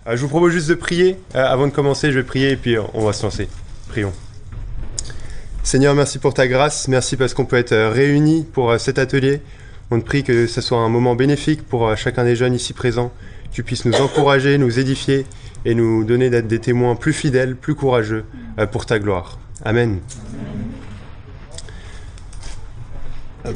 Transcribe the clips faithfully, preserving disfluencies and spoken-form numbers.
Euh, je vous propose juste de prier. Euh, avant de commencer, je vais prier et puis on va se lancer. Prions. Seigneur, merci pour ta grâce. Merci parce qu'on peut être réunis pour cet atelier. On te prie que ce soit un moment bénéfique pour chacun des jeunes ici présents. Que tu puisses nous encourager, nous édifier et nous donner d'être des témoins plus fidèles, plus courageux euh, pour ta gloire. Amen. Amen.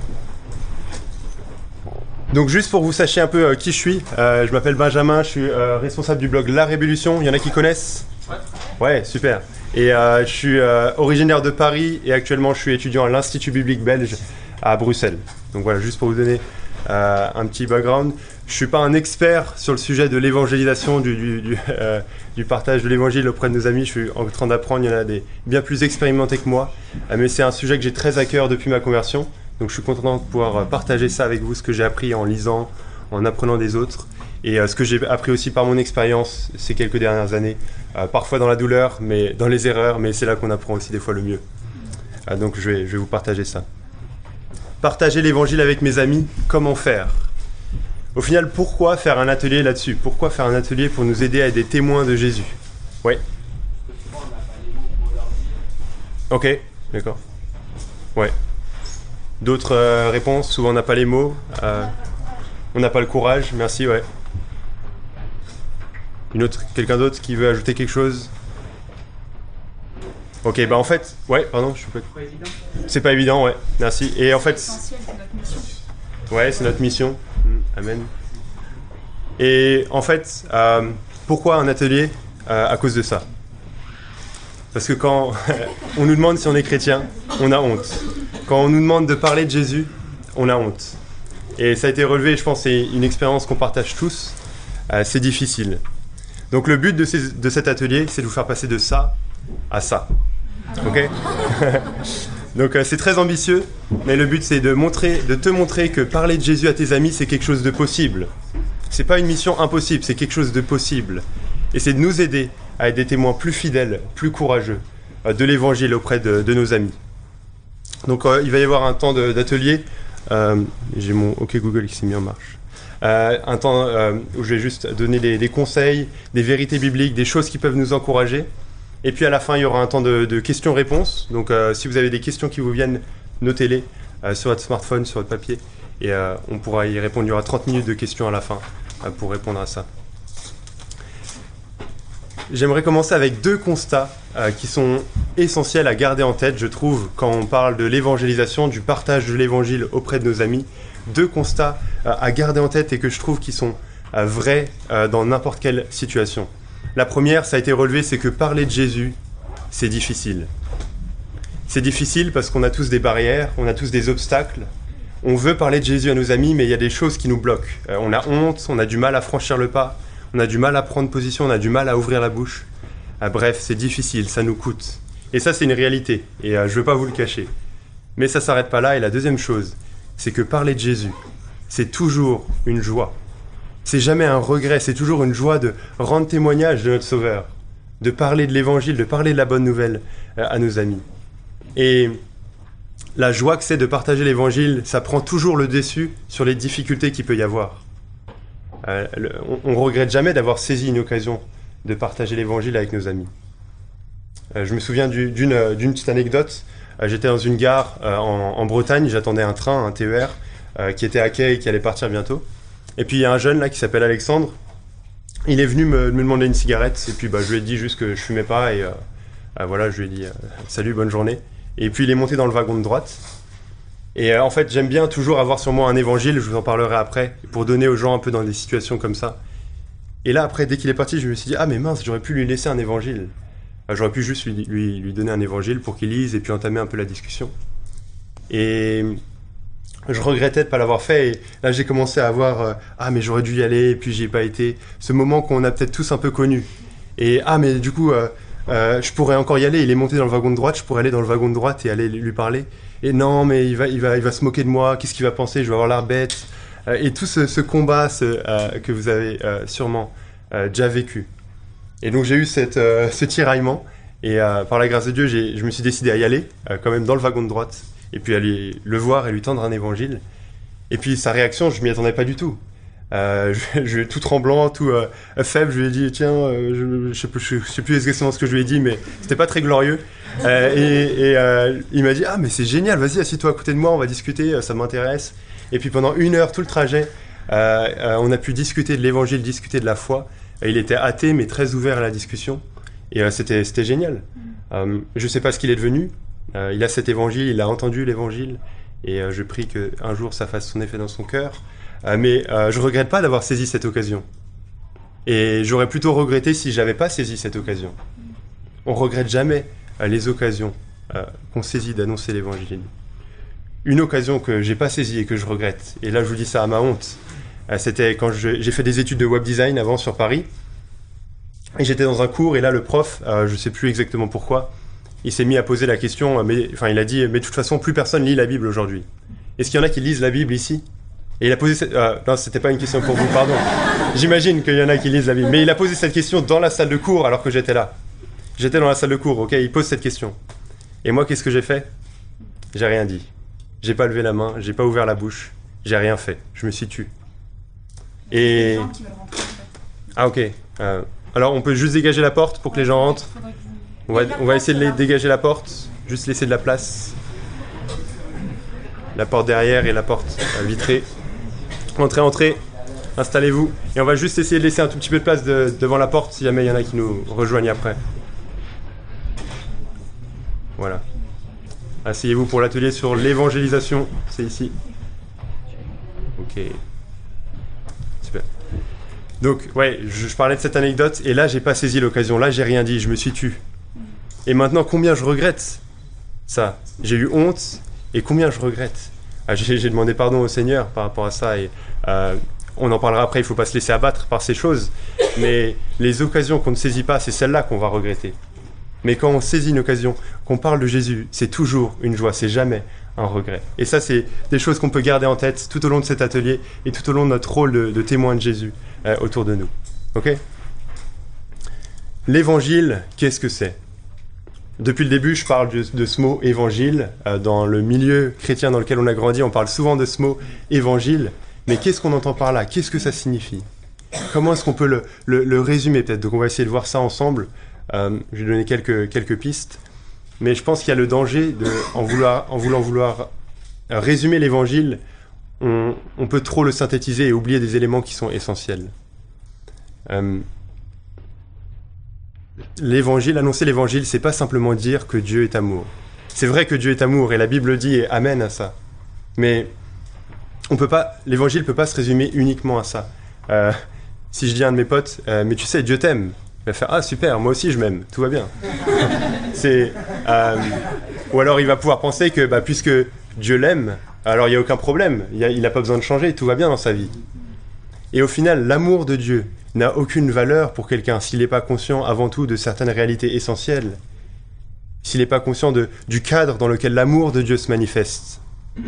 Donc juste pour que vous sachiez un peu euh, qui je suis, euh, je m'appelle Benjamin, je suis euh, responsable du blog La Révolution. Il y en a qui connaissent ? Ouais. Ouais, super. Et euh, je suis euh, originaire de Paris et actuellement je suis étudiant à l'Institut biblique belge à Bruxelles. Donc voilà, juste pour vous donner euh, un petit background. Je ne suis pas un expert sur le sujet de l'évangélisation, du, du, du, euh, du partage de l'évangile auprès de nos amis. Je suis en train d'apprendre, il y en a des bien plus expérimentés que moi. Euh, mais c'est un sujet que j'ai très à cœur depuis ma conversion. Donc je suis content de pouvoir partager ça avec vous, ce que j'ai appris en lisant, en apprenant des autres. Et euh, ce que j'ai appris aussi par mon expérience ces quelques dernières années. Euh, parfois dans la douleur, mais dans les erreurs, mais c'est là qu'on apprend aussi des fois le mieux. Euh, donc je vais, je vais vous partager ça. Partager l'évangile avec mes amis, comment faire ? Au final, pourquoi faire un atelier là-dessus ? Pourquoi faire un atelier pour nous aider à être des témoins de Jésus ? Oui. Ok, d'accord. Ouais. D'autres euh, réponses ? Souvent on n'a pas les mots, euh, on n'a pas le courage. Merci, ouais. Une autre, quelqu'un d'autre qui veut ajouter quelque chose ? Ok, bah en fait, ouais, pardon, je suis pas. C'est pas évident. C'est pas évident, ouais. Merci. Et en fait. C'est essentiel, c'est notre mission. Ouais, c'est notre mission. Amen. Et en fait, euh, pourquoi un atelier ? euh, À cause de ça. Parce que quand on nous demande si on est chrétien, on a honte. Quand on nous demande de parler de Jésus, on a honte. Et ça a été relevé, je pense, c'est une expérience qu'on partage tous. Euh, c'est difficile. Donc le but de, ces, de cet atelier, c'est de vous faire passer de ça à ça. Ok ? Donc euh, c'est très ambitieux, mais le but c'est de, montrer, de te montrer que parler de Jésus à tes amis, c'est quelque chose de possible. C'est pas une mission impossible, c'est quelque chose de possible. Et c'est de nous aider à être des témoins plus fidèles, plus courageux euh, de l'évangile auprès de, de nos amis. Donc euh, il va y avoir un temps de, d'atelier. Euh, j'ai mon OK Google qui s'est mis en marche. Euh, un temps euh, où je vais juste donner des, des conseils, des vérités bibliques, des choses qui peuvent nous encourager. Et puis à la fin, il y aura un temps de, de questions-réponses. Donc euh, si vous avez des questions qui vous viennent, notez-les euh, sur votre smartphone, sur votre papier. Et euh, on pourra y répondre. Il y aura trente minutes de questions à la fin euh, pour répondre à ça. J'aimerais commencer avec deux constats euh, qui sont essentiels à garder en tête, je trouve, quand on parle de l'évangélisation, du partage de l'évangile auprès de nos amis. Deux constats euh, à garder en tête et que je trouve qui sont euh, vrais euh, dans n'importe quelle situation. La première, ça a été relevé, c'est que parler de Jésus, c'est difficile. C'est difficile parce qu'on a tous des barrières, on a tous des obstacles. On veut parler de Jésus à nos amis, mais il y a des choses qui nous bloquent. Euh, on a honte, on a du mal à franchir le pas, on a du mal à prendre position, on a du mal à ouvrir la bouche. Euh, bref, c'est difficile, ça nous coûte. Et ça, c'est une réalité, et euh, je ne veux pas vous le cacher. Mais ça ne s'arrête pas là, et la deuxième chose, c'est que parler de Jésus, c'est toujours une joie. C'est jamais un regret, c'est toujours une joie de rendre témoignage de notre Sauveur, de parler de l'Évangile, de parler de la bonne nouvelle euh, à nos amis. Et la joie que c'est de partager l'Évangile, ça prend toujours le dessus sur les difficultés qu'il peut y avoir. Euh, le, on ne regrette jamais d'avoir saisi une occasion de partager l'Évangile avec nos amis. Euh, je me souviens du, d'une, d'une petite anecdote. Euh, j'étais dans une gare euh, en, en Bretagne, j'attendais un train, un T E R, euh, qui était à quai et qui allait partir bientôt. Et puis il y a un jeune là qui s'appelle Alexandre. Il est venu me, me demander une cigarette et puis bah, je lui ai dit juste que je fumais pas et euh, euh, voilà, je lui ai dit euh, salut, bonne journée. Et puis il est monté dans le wagon de droite. Et euh, en fait, j'aime bien toujours avoir sur moi un évangile, je vous en parlerai après, pour donner aux gens un peu dans des situations comme ça. Et là, après, dès qu'il est parti, je me suis dit ah mais mince, j'aurais pu lui laisser un évangile. Euh, j'aurais pu juste lui, lui, lui donner un évangile pour qu'il lise et puis entamer un peu la discussion. Et je regrettais de ne pas l'avoir fait, et là j'ai commencé à avoir euh, ah mais j'aurais dû y aller, et puis j'y ai pas été. Ce moment qu'on a peut-être tous un peu connu. Et ah mais du coup, euh, euh, je pourrais encore y aller, il est monté dans le wagon de droite, je pourrais aller dans le wagon de droite et aller lui parler. Et non, mais il va, il va, il va se moquer de moi, qu'est-ce qu'il va penser, je vais avoir l'air bête. Euh, et tout ce, ce combat ce, euh, que vous avez euh, sûrement euh, déjà vécu. Et donc j'ai eu cette, euh, ce tiraillement, et euh, par la grâce de Dieu, j'ai, je me suis décidé à y aller, euh, quand même dans le wagon de droite. Et puis aller le voir et lui tendre un évangile. Et puis sa réaction, je m'y attendais pas du tout. Euh, je, je, tout tremblant, tout euh, faible, je lui ai dit tiens, euh, je, je, sais plus, je, je sais plus exactement ce que je lui ai dit, mais c'était pas très glorieux. Euh, et et euh, il m'a dit ah mais c'est génial, vas-y assis-toi à côté de moi, on va discuter, ça m'intéresse. Et puis pendant une heure tout le trajet, euh, euh, on a pu discuter de l'évangile, discuter de la foi. Et il était athée mais très ouvert à la discussion. Et euh, c'était c'était génial. Euh, je sais pas ce qu'il est devenu. Euh, il a cet évangile, il a entendu l'évangile, et euh, je prie que un jour ça fasse son effet dans son cœur. Euh, mais euh, je regrette pas d'avoir saisi cette occasion. Et j'aurais plutôt regretté si j'avais pas saisi cette occasion. On regrette jamais euh, les occasions euh, qu'on saisit d'annoncer l'évangile. Une occasion que j'ai pas saisie et que je regrette, et là je vous dis ça à ma honte, euh, c'était quand je, j'ai fait des études de web design avant sur Paris, et j'étais dans un cours, et là le prof, euh, je sais plus exactement pourquoi, il s'est mis à poser la question, mais, enfin il a dit, mais de toute façon plus personne lit la Bible aujourd'hui. Est-ce qu'il y en a qui lisent la Bible ici ? Et il a posé cette... Euh, non, c'était pas une question pour vous, pardon. J'imagine qu'il y en a qui lisent la Bible. Mais il a posé cette question dans la salle de cours alors que j'étais là. J'étais dans la salle de cours, ok, il pose cette question. Et moi, qu'est-ce que j'ai fait ? J'ai rien dit. J'ai pas levé la main, j'ai pas ouvert la bouche, j'ai rien fait. Je me suis tu. Et... Ah ok. Euh, alors on peut juste dégager la porte pour que les gens rentrent. On va, on va essayer de les dégager la porte, juste laisser de la place. La porte derrière et la porte euh, vitrée. Entrez, entrez, installez-vous. Et on va juste essayer de laisser un tout petit peu de place de, devant la porte si jamais il y en a qui nous rejoignent après. Voilà. Asseyez-vous pour l'atelier sur l'évangélisation. C'est ici. Ok. Super. Donc, ouais, je, je parlais de cette anecdote et là, j'ai pas saisi l'occasion. Là, j'ai rien dit, je me suis tu. Et maintenant, combien je regrette ça ? J'ai eu honte et combien je regrette ? Ah, j'ai, j'ai demandé pardon au Seigneur par rapport à ça et euh, on en parlera après, il ne faut pas se laisser abattre par ces choses. Mais les occasions qu'on ne saisit pas, c'est celles-là qu'on va regretter. Mais quand on saisit une occasion, qu'on parle de Jésus, c'est toujours une joie, c'est jamais un regret. Et ça, c'est des choses qu'on peut garder en tête tout au long de cet atelier et tout au long de notre rôle de, de témoin de Jésus euh, autour de nous. Ok ? L'évangile, qu'est-ce que c'est ? Depuis le début, je parle de, de ce mot « évangile ». Euh, dans le milieu chrétien dans lequel on a grandi, on parle souvent de ce mot « évangile ». Mais qu'est-ce qu'on entend par là ? Qu'est-ce que ça signifie ? Comment est-ce qu'on peut le, le, le résumer peut-être ? Donc on va essayer de voir ça ensemble. Euh, je vais donner quelques, quelques pistes. Mais je pense qu'il y a le danger, de, en, vouloir, en voulant vouloir résumer l'évangile, on, on peut trop le synthétiser et oublier des éléments qui sont essentiels. Euh, L'évangile, annoncer l'évangile, c'est pas simplement dire que Dieu est amour. C'est vrai que Dieu est amour et la Bible dit et amène à ça. Mais on peut pas, l'évangile peut pas se résumer uniquement à ça. Euh, si je dis à un de mes potes, euh, mais tu sais, Dieu t'aime, il va faire ah super, moi aussi je m'aime, tout va bien. c'est, euh, ou alors il va pouvoir penser que bah, puisque Dieu l'aime, alors il y a aucun problème, il, y a, il a pas besoin de changer, tout va bien dans sa vie. Et au final, l'amour de Dieu n'a aucune valeur pour quelqu'un s'il n'est pas conscient avant tout de certaines réalités essentielles, s'il n'est pas conscient de, du cadre dans lequel l'amour de Dieu se manifeste.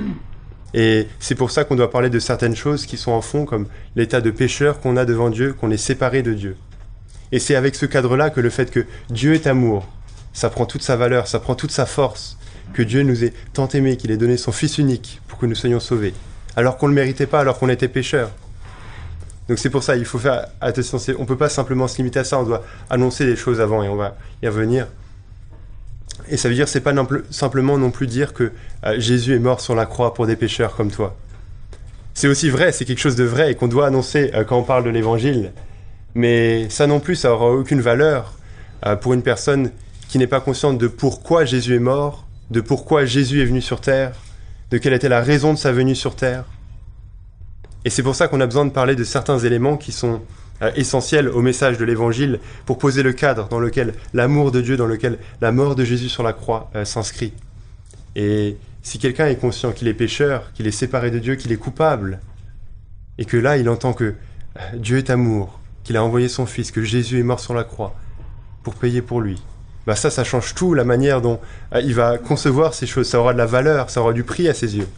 Et c'est pour ça qu'on doit parler de certaines choses qui sont en fond, comme l'état de pécheur qu'on a devant Dieu, qu'on est séparé de Dieu. Et c'est avec ce cadre-là que le fait que Dieu est amour, ça prend toute sa valeur, ça prend toute sa force, que Dieu nous ait tant aimés, qu'il ait donné son Fils unique pour que nous soyons sauvés, alors qu'on ne le méritait pas, alors qu'on était pécheurs. Donc c'est pour ça, il faut faire attention, on ne peut pas simplement se limiter à ça, on doit annoncer les choses avant et on va y revenir. Et ça veut dire, c'est pas non plus, simplement non plus dire que euh, Jésus est mort sur la croix pour des pécheurs comme toi. C'est aussi vrai, c'est quelque chose de vrai et qu'on doit annoncer euh, quand on parle de l'évangile. Mais ça non plus, ça n'aura aucune valeur euh, pour une personne qui n'est pas consciente de pourquoi Jésus est mort, de pourquoi Jésus est venu sur terre, de quelle était la raison de sa venue sur terre. Et c'est pour ça qu'on a besoin de parler de certains éléments qui sont euh, essentiels au message de l'Évangile pour poser le cadre dans lequel l'amour de Dieu, dans lequel la mort de Jésus sur la croix euh, s'inscrit. Et si quelqu'un est conscient qu'il est pécheur, qu'il est séparé de Dieu, qu'il est coupable, et que là il entend que euh, Dieu est amour, qu'il a envoyé son Fils, que Jésus est mort sur la croix pour payer pour lui, bah ça, ça change tout, la manière dont euh, il va concevoir ces choses. Ça aura de la valeur, ça aura du prix à ses yeux.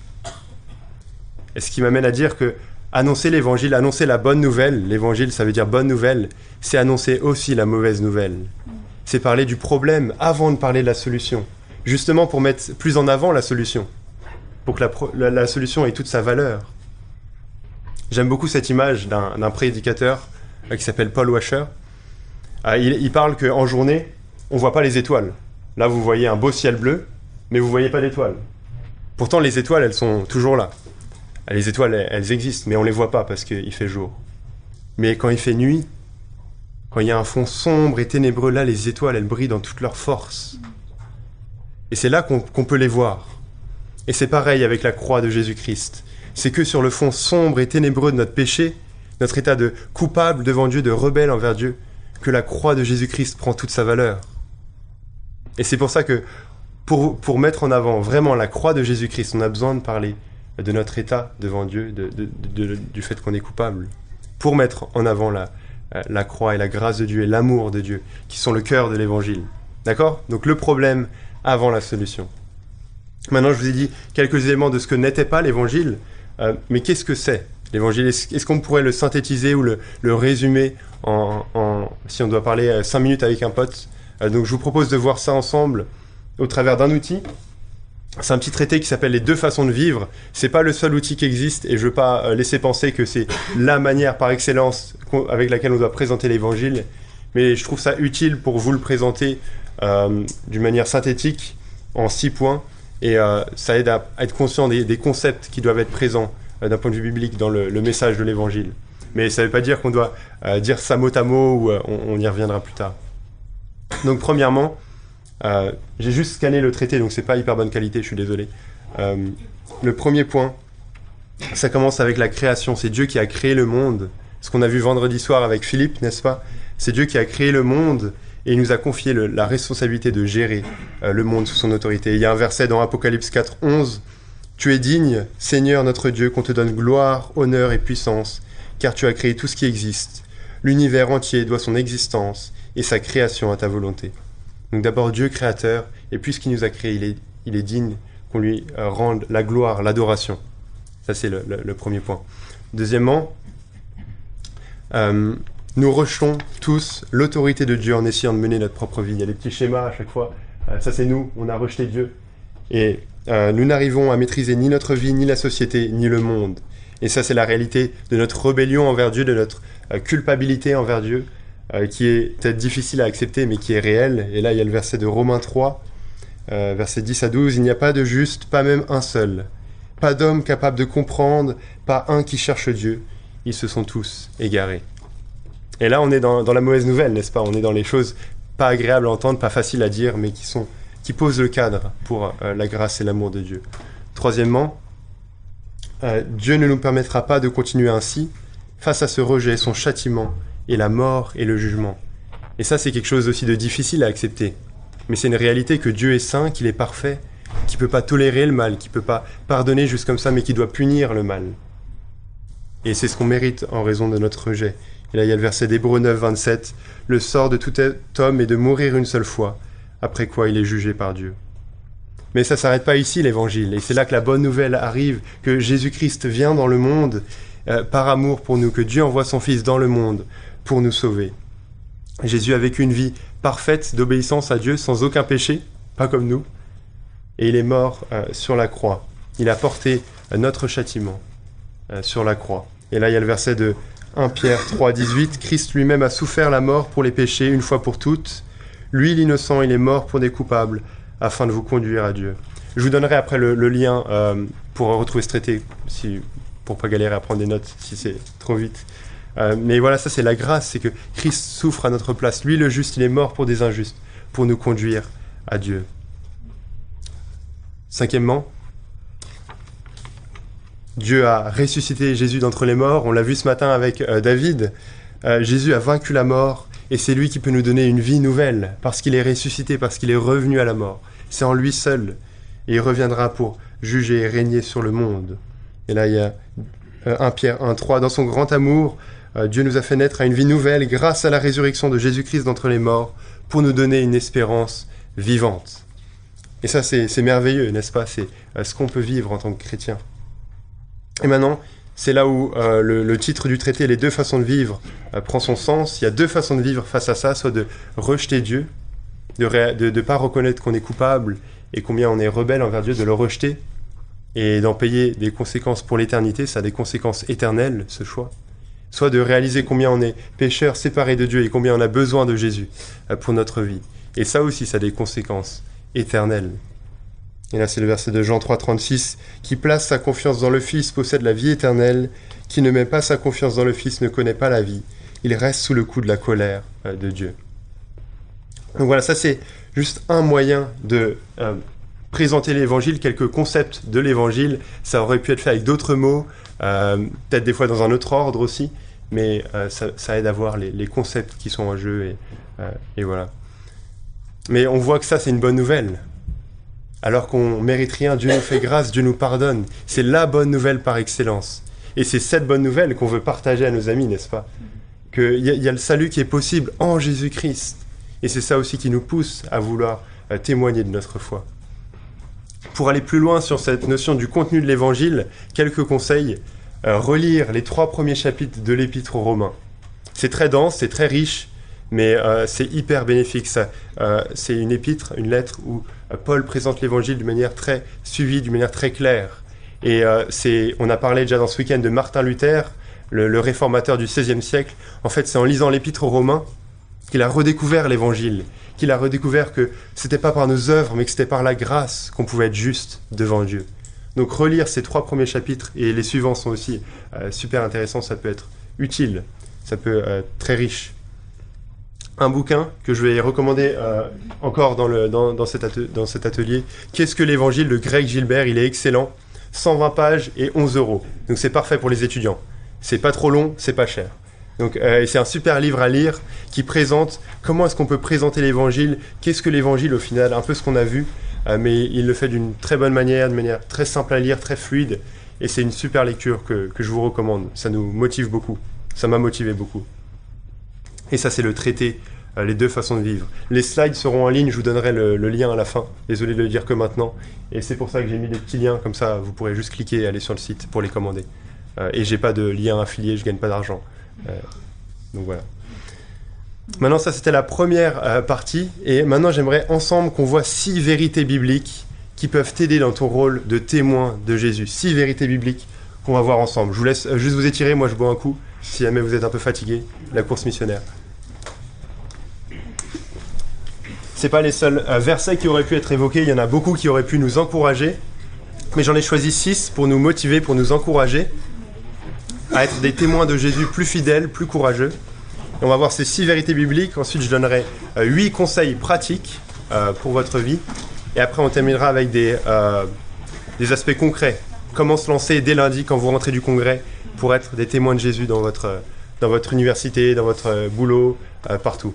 Et ce qui m'amène à dire que annoncer l'évangile, annoncer la bonne nouvelle, l'évangile ça veut dire bonne nouvelle, c'est annoncer aussi la mauvaise nouvelle. C'est parler du problème avant de parler de la solution. Justement pour mettre plus en avant la solution, pour que la, pro- la, la solution ait toute sa valeur. J'aime beaucoup cette image d'un, d'un prédicateur euh, qui s'appelle Paul Washer. Euh, il, il parle qu'en journée, on ne voit pas les étoiles. Là, vous voyez un beau ciel bleu, mais vous ne voyez pas d'étoiles. Pourtant, les étoiles, elles sont toujours là. Les étoiles, elles, elles existent, mais on ne les voit pas parce qu'il fait jour. Mais quand il fait nuit, quand il y a un fond sombre et ténébreux, là, les étoiles, elles brillent dans toute leur force. Et c'est là qu'on, qu'on peut les voir. Et c'est pareil avec la croix de Jésus-Christ. C'est que sur le fond sombre et ténébreux de notre péché, notre état de coupable devant Dieu, de rebelle envers Dieu, que la croix de Jésus-Christ prend toute sa valeur. Et c'est pour ça que, pour, pour mettre en avant vraiment la croix de Jésus-Christ, on a besoin de parler de notre état devant Dieu, de, de, de, de, du fait qu'on est coupable. Pour mettre en avant la, la croix et la grâce de Dieu et l'amour de Dieu, qui sont le cœur de l'Évangile. D'accord ? Donc le problème avant la solution. Maintenant, je vous ai dit quelques éléments de ce que n'était pas l'Évangile, euh, mais qu'est-ce que c'est l'Évangile ? Est-ce, est-ce qu'on pourrait le synthétiser ou le, le résumer en, en, si on doit parler cinq minutes avec un pote ? euh, Donc je vous propose de voir ça ensemble au travers d'un outil. C'est un petit traité qui s'appelle Les deux façons de vivre. C'est pas le seul outil qui existe et je veux pas euh, laisser penser que c'est la manière par excellence avec laquelle on doit présenter l'Évangile, mais je trouve ça utile pour vous le présenter euh, d'une manière synthétique en six points. Et euh, ça aide à, à être conscient des, des concepts qui doivent être présents euh, d'un point de vue biblique dans le, le message de l'Évangile. Mais ça ne veut pas dire qu'on doit euh, dire ça mot à mot ou euh, on, on y reviendra plus tard. Donc premièrement, euh, j'ai juste scanné le traité, donc c'est pas hyper bonne qualité, je suis désolé. Euh, le premier point, ça commence avec la création. C'est Dieu qui a créé le monde. Ce qu'on a vu vendredi soir avec Philippe, n'est-ce pas ? C'est Dieu qui a créé le monde. Et il nous a confié le, la responsabilité de gérer euh, le monde sous son autorité. Il y a un verset dans Apocalypse quatre, onze. « Tu es digne, Seigneur notre Dieu, qu'on te donne gloire, honneur et puissance, car tu as créé tout ce qui existe. L'univers entier doit son existence et sa création à ta volonté. » Donc d'abord Dieu créateur, et puisqu'il nous a créé, il est, il est digne qu'on lui euh, rende la gloire, l'adoration. Ça c'est le, le, le premier point. Deuxièmement, euh, nous rejetons tous l'autorité de Dieu en essayant de mener notre propre vie. Il y a des petits schémas à chaque fois. Euh, ça, c'est nous. On a rejeté Dieu. Et euh, nous n'arrivons à maîtriser ni notre vie, ni la société, ni le monde. Et ça, c'est la réalité de notre rébellion envers Dieu, de notre euh, culpabilité envers Dieu, euh, qui est peut-être difficile à accepter, mais qui est réelle. Et là, il y a le verset de Romains trois, euh, versets dix à douze. « Il n'y a pas de juste, pas même un seul. Pas d'homme capable de comprendre, pas un qui cherche Dieu. Ils se sont tous égarés. » Et là, on est dans, dans la mauvaise nouvelle, n'est-ce pas ? On est dans les choses pas agréables à entendre, pas faciles à dire, mais qui, sont, qui posent le cadre pour euh, la grâce et l'amour de Dieu. Troisièmement, euh, Dieu ne nous permettra pas de continuer ainsi. Face à ce rejet, son châtiment est la mort et le jugement. Et ça, c'est quelque chose aussi de difficile à accepter. Mais c'est une réalité que Dieu est saint, qu'il est parfait, qu'il ne peut pas tolérer le mal, qu'il ne peut pas pardonner juste comme ça, mais qu'il doit punir le mal. Et c'est ce qu'on mérite en raison de notre rejet. Et là, il y a le verset d'Hébreux neuf, vingt-sept. « Le sort de tout homme est de mourir une seule fois, après quoi il est jugé par Dieu. » Mais ça ne s'arrête pas ici, l'Évangile. Et c'est là que la bonne nouvelle arrive, que Jésus-Christ vient dans le monde euh, par amour pour nous, que Dieu envoie son Fils dans le monde pour nous sauver. Jésus a vécu une vie parfaite d'obéissance à Dieu, sans aucun péché, pas comme nous. Et il est mort euh, sur la croix. Il a porté euh, notre châtiment euh, sur la croix. Et là, il y a le verset de premier Pierre trois, dix-huit, « Christ lui-même a souffert la mort pour les péchés une fois pour toutes. Lui, l'innocent, il est mort pour des coupables, afin de vous conduire à Dieu. » Je vous donnerai après le, le lien euh, pour retrouver ce traité, si, pour ne pas galérer à prendre des notes si c'est trop vite. Euh, mais voilà, ça c'est la grâce, c'est que Christ souffre à notre place. Lui, le juste, il est mort pour des injustes, pour nous conduire à Dieu. Cinquièmement, Dieu a ressuscité Jésus d'entre les morts. On l'a vu ce matin avec euh, David. Euh, Jésus a vaincu la mort et c'est lui qui peut nous donner une vie nouvelle parce qu'il est ressuscité, parce qu'il est revenu à la mort. C'est en lui seul. Et il reviendra pour juger et régner sur le monde. Et là, il y a euh, premier Pierre un, trois. Dans son grand amour, euh, Dieu nous a fait naître à une vie nouvelle grâce à la résurrection de Jésus-Christ d'entre les morts pour nous donner une espérance vivante. Et ça, c'est, c'est merveilleux, n'est-ce pas ? C'est euh, ce qu'on peut vivre en tant que chrétien. Et maintenant, c'est là où euh, le, le titre du traité, les deux façons de vivre, euh, prend son sens. Il y a deux façons de vivre face à ça, soit de rejeter Dieu, de ne de, de pas reconnaître qu'on est coupable et combien on est rebelle envers Dieu, de le rejeter, et d'en payer des conséquences pour l'éternité, ça a des conséquences éternelles, ce choix. Soit de réaliser combien on est pécheur, séparé de Dieu, et combien on a besoin de Jésus pour notre vie. Et ça aussi, ça a des conséquences éternelles. Et là, c'est le verset de Jean trois, trente-six, « Qui place sa confiance dans le Fils possède la vie éternelle, qui ne met pas sa confiance dans le Fils ne connaît pas la vie, il reste sous le coup de la colère de Dieu. » Donc voilà, ça c'est juste un moyen de euh, présenter l'Évangile, quelques concepts de l'Évangile. Ça aurait pu être fait avec d'autres mots, euh, peut-être des fois dans un autre ordre aussi, mais euh, ça, ça aide à voir les, les concepts qui sont en jeu, et, euh, et voilà. Mais on voit que ça, c'est une bonne nouvelle. Alors qu'on mérite rien, Dieu nous fait grâce, Dieu nous pardonne. C'est la bonne nouvelle par excellence. Et c'est cette bonne nouvelle qu'on veut partager à nos amis, n'est-ce pas ? Qu'il y, y a le salut qui est possible en Jésus-Christ. Et c'est ça aussi qui nous pousse à vouloir euh, témoigner de notre foi. Pour aller plus loin sur cette notion du contenu de l'Évangile, quelques conseils. Euh, relire les trois premiers chapitres de l'Épître aux Romains. C'est très dense, c'est très riche, mais euh, c'est hyper bénéfique. Ça, euh, c'est une épître, une lettre où euh, Paul présente l'Évangile d'une manière très suivie, d'une manière très claire. Et euh, c'est, on a parlé déjà dans ce week-end de Martin Luther, le, le réformateur du seizième siècle. En fait, c'est en lisant l'Épître aux Romains qu'il a redécouvert l'Évangile, qu'il a redécouvert que c'était pas par nos œuvres, mais que c'était par la grâce qu'on pouvait être juste devant Dieu. Donc relire ces trois premiers chapitres, et les suivants sont aussi euh, super intéressants, ça peut être utile, ça peut être très riche. Un bouquin que je vais recommander euh, encore dans, le, dans, dans, cet atel- dans cet atelier, « Qu'est-ce que l'Évangile ?» de Greg Gilbert, il est excellent, cent vingt pages et onze euros. Donc c'est parfait pour les étudiants. C'est pas trop long, c'est pas cher. Donc euh, c'est un super livre à lire qui présente comment est-ce qu'on peut présenter l'Évangile, qu'est-ce que l'Évangile au final, un peu ce qu'on a vu, euh, mais il le fait d'une très bonne manière, de manière très simple à lire, très fluide, et c'est une super lecture que, que je vous recommande. Ça nous motive beaucoup, ça m'a motivé beaucoup. Et ça, c'est le traité, euh, les deux façons de vivre. Les slides seront en ligne, je vous donnerai le, le lien à la fin. Désolé de le dire que maintenant. Et c'est pour ça que j'ai mis des petits liens, comme ça vous pourrez juste cliquer et aller sur le site pour les commander. Euh, et j'ai pas de lien affilié, je gagne pas d'argent. Euh, donc voilà. Maintenant, ça c'était la première euh, partie. Et maintenant, j'aimerais ensemble qu'on voit six vérités bibliques qui peuvent t'aider dans ton rôle de témoin de Jésus. Six vérités bibliques qu'on va voir ensemble. Je vous laisse euh, juste vous étirer, moi je bois un coup, si jamais vous êtes un peu fatigué. La course missionnaire. C'est pas les seuls euh, versets qui auraient pu être évoqués, il y en a beaucoup qui auraient pu nous encourager, mais j'en ai choisi six pour nous motiver, pour nous encourager à être des témoins de Jésus plus fidèles, plus courageux. Et on va voir ces six vérités bibliques, ensuite je donnerai euh, huit conseils pratiques euh, pour votre vie, et après on terminera avec des, euh, des aspects concrets. Comment se lancer dès lundi quand vous rentrez du congrès pour être des témoins de Jésus dans votre, dans votre université, dans votre boulot, euh, partout.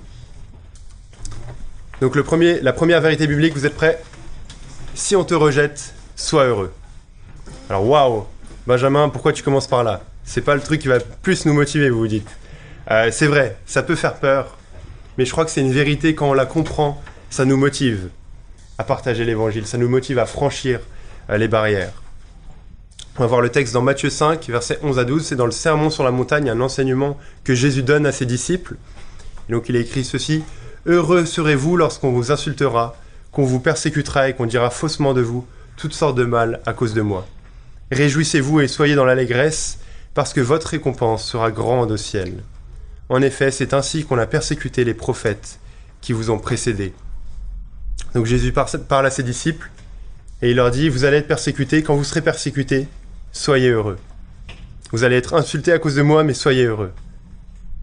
Donc le premier, la première vérité biblique, vous êtes prêts ? Si on te rejette, sois heureux. Alors waouh, Benjamin, pourquoi tu commences par là ? C'est pas le truc qui va plus nous motiver, vous vous dites. Euh, c'est vrai, ça peut faire peur, mais je crois que c'est une vérité, quand on la comprend, ça nous motive à partager l'évangile, ça nous motive à franchir euh, les barrières. On va voir le texte dans Matthieu cinq, versets onze à douze, c'est dans le Sermon sur la montagne, un enseignement que Jésus donne à ses disciples. Et donc il est écrit ceci: « Heureux serez-vous lorsqu'on vous insultera, qu'on vous persécutera et qu'on dira faussement de vous toutes sortes de mal à cause de moi. Réjouissez-vous et soyez dans l'allégresse, parce que votre récompense sera grande au ciel. En effet, c'est ainsi qu'on a persécuté les prophètes qui vous ont précédés. » Donc Jésus parle à ses disciples et il leur dit: « Vous allez être persécutés, quand vous serez persécutés, soyez heureux. Vous allez être insultés à cause de moi, mais soyez heureux. » Pourquoi ?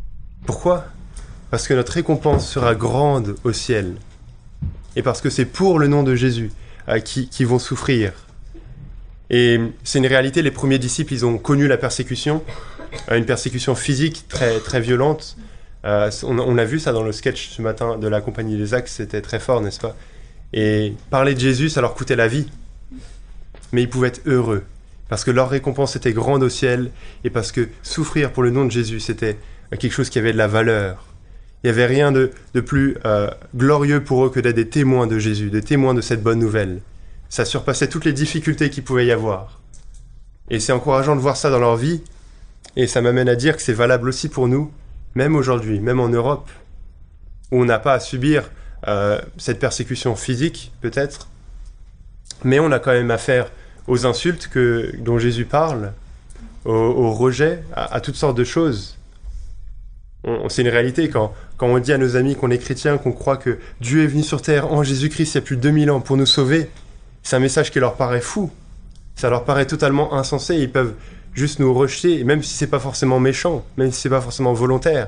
Parce que notre récompense sera grande au ciel. Et parce que c'est pour le nom de Jésus euh, qui, qui vont souffrir. Et c'est une réalité, les premiers disciples, ils ont connu la persécution, euh, une persécution physique très, très violente. Euh, on, on a vu ça dans le sketch ce matin de la Compagnie des Axes, c'était très fort, n'est-ce pas ? Et parler de Jésus, ça leur coûtait la vie. Mais ils pouvaient être heureux, parce que leur récompense était grande au ciel, et parce que souffrir pour le nom de Jésus, c'était quelque chose qui avait de la valeur. Il n'y avait rien de, de plus euh, glorieux pour eux que d'être des témoins de Jésus, des témoins de cette bonne nouvelle. Ça surpassait toutes les difficultés qu'il pouvait y avoir. Et c'est encourageant de voir ça dans leur vie, et ça m'amène à dire que c'est valable aussi pour nous, même aujourd'hui, même en Europe, où on n'a pas à subir euh, cette persécution physique, peut-être, mais on a quand même affaire aux insultes que, dont Jésus parle, au, au rejet, à, à toutes sortes de choses. On, c'est une réalité quand, quand on dit à nos amis qu'on est chrétien, qu'on croit que Dieu est venu sur terre en Jésus-Christ il y a plus de deux mille ans pour nous sauver. C'est un message qui leur paraît fou. Ça leur paraît totalement insensé. Ils peuvent juste nous rejeter, même si c'est pas forcément méchant, même si c'est pas forcément volontaire.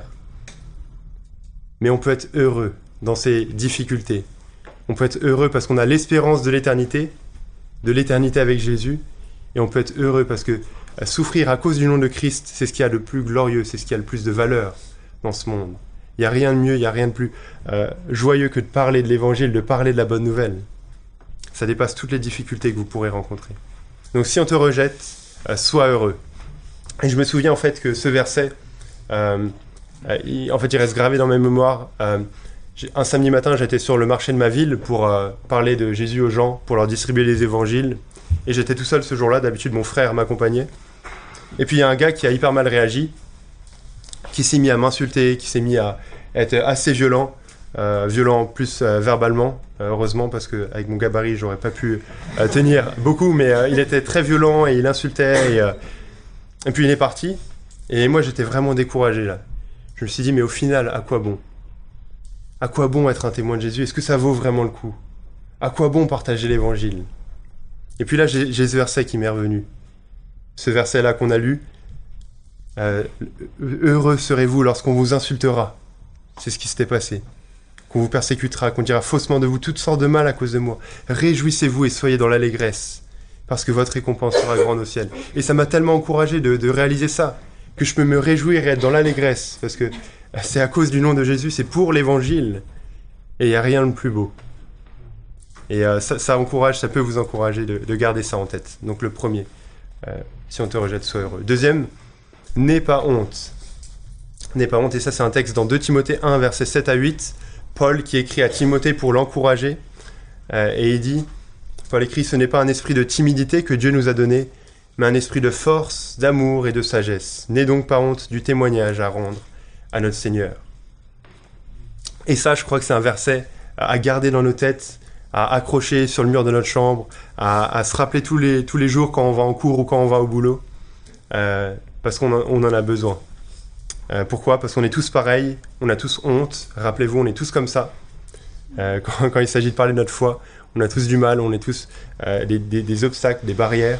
Mais on peut être heureux dans ces difficultés. On peut être heureux parce qu'on a l'espérance de l'éternité, de l'éternité avec Jésus, et on peut être heureux parce que souffrir à cause du nom de Christ, c'est ce qu'il y a de plus glorieux, c'est ce qui a le plus de valeur dans ce monde. Il n'y a rien de mieux, il n'y a rien de plus euh, joyeux que de parler de l'évangile, de parler de la bonne nouvelle. Ça dépasse toutes les difficultés que vous pourrez rencontrer. Donc si on te rejette, euh, sois heureux. Et je me souviens en fait que ce verset, euh, euh, il, en fait il reste gravé dans ma mémoire. Euh, un samedi matin, j'étais sur le marché de ma ville pour euh, parler de Jésus aux gens, pour leur distribuer les évangiles. Et j'étais tout seul ce jour-là, d'habitude mon frère m'accompagnait. Et puis il y a un gars qui a hyper mal réagi, qui s'est mis à m'insulter, qui s'est mis à être assez violent, euh, violent plus euh, verbalement, euh, heureusement, parce qu'avec mon gabarit, j'aurais pas pu euh, tenir beaucoup, mais euh, il était très violent et il insultait, et, euh, et puis il est parti, et moi j'étais vraiment découragé là. Je me suis dit, mais au final, à quoi bon ? À quoi bon être un témoin de Jésus ? Est-ce que ça vaut vraiment le coup ? À quoi bon partager l'évangile ? Et puis là, j'ai, j'ai ce verset qui m'est revenu. Ce verset-là qu'on a lu, Euh, heureux serez-vous lorsqu'on vous insultera. C'est ce qui s'était passé. Qu'on vous persécutera, qu'on dira faussement de vous toutes sortes de mal à cause de moi. Réjouissez-vous et soyez dans l'allégresse, parce que votre récompense sera grande au ciel. Et ça m'a tellement encouragé de, de réaliser ça, que je peux me réjouir et être dans l'allégresse, parce que c'est à cause du nom de Jésus, c'est pour l'évangile, et il n'y a rien de plus beau. Et euh, ça, ça encourage, ça peut vous encourager de, de garder ça en tête. Donc le premier, euh, si on te rejette, sois heureux. Deuxième, n'aie pas honte. N'aie pas honte, et ça c'est un texte dans deux Timothée un, versets sept à huit, Paul qui écrit à Timothée pour l'encourager, euh, et il dit, Paul écrit, ce n'est pas un esprit de timidité que Dieu nous a donné, mais un esprit de force, d'amour et de sagesse. N'aie donc pas honte du témoignage à rendre à notre Seigneur. Et ça, je crois que c'est un verset à garder dans nos têtes, à accrocher sur le mur de notre chambre, à, à se rappeler tous les, tous les jours quand on va en cours ou quand on va au boulot, euh, parce qu'on en, on en a besoin. Euh, pourquoi ? Parce qu'on est tous pareils, on a tous honte. Rappelez-vous, on est tous comme ça. Euh, quand, quand il s'agit de parler de notre foi, on a tous du mal, on est tous euh, des, des, des obstacles, des barrières.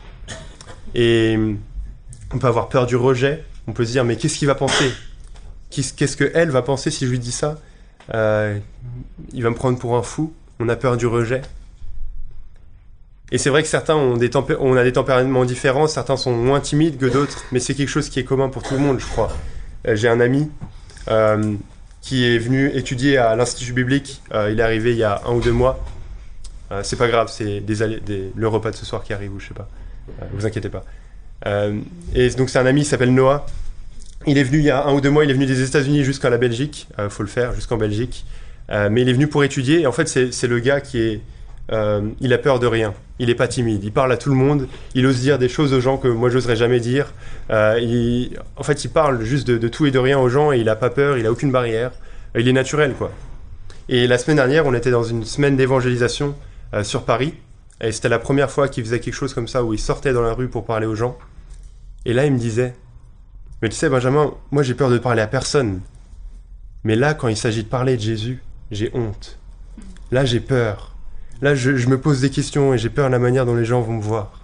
Et on peut avoir peur du rejet. On peut se dire, mais qu'est-ce qu'il va penser ? Qu'est-ce qu'elle va penser si je lui dis ça ? euh, Il va me prendre pour un fou. On a peur du rejet. Et c'est vrai que certains ont des tempé- on a des tempéraments différents, certains sont moins timides que d'autres, mais c'est quelque chose qui est commun pour tout le monde, je crois. Euh, j'ai un ami euh, qui est venu étudier à l'Institut biblique, euh, il est arrivé il y a un ou deux mois. Euh, c'est pas grave, c'est des allées, des, le repas de ce soir qui arrive, ou je sais pas. Euh, vous inquiétez pas. Euh, et donc c'est un ami qui s'appelle Noah. Il est venu il y a un ou deux mois, il est venu des États-Unis jusqu'à la Belgique, euh, faut le faire, jusqu'en Belgique. Euh, mais il est venu pour étudier, et en fait c'est, c'est le gars qui est... Euh, il a peur de rien, il n'est pas timide, il parle à tout le monde, il ose dire des choses aux gens que moi j'oserais jamais dire. Euh, il, en fait, il parle juste de, de tout et de rien aux gens et il n'a pas peur, il n'a aucune barrière. Euh, il est naturel, quoi. Et la semaine dernière, on était dans une semaine d'évangélisation euh, sur Paris, et c'était la première fois qu'il faisait quelque chose comme ça où il sortait dans la rue pour parler aux gens. Et là, il me disait, mais tu sais, Benjamin, moi j'ai peur de parler à personne. Mais là, quand il s'agit de parler de Jésus, j'ai honte. Là, j'ai peur. Là, je, je me pose des questions et j'ai peur de la manière dont les gens vont me voir.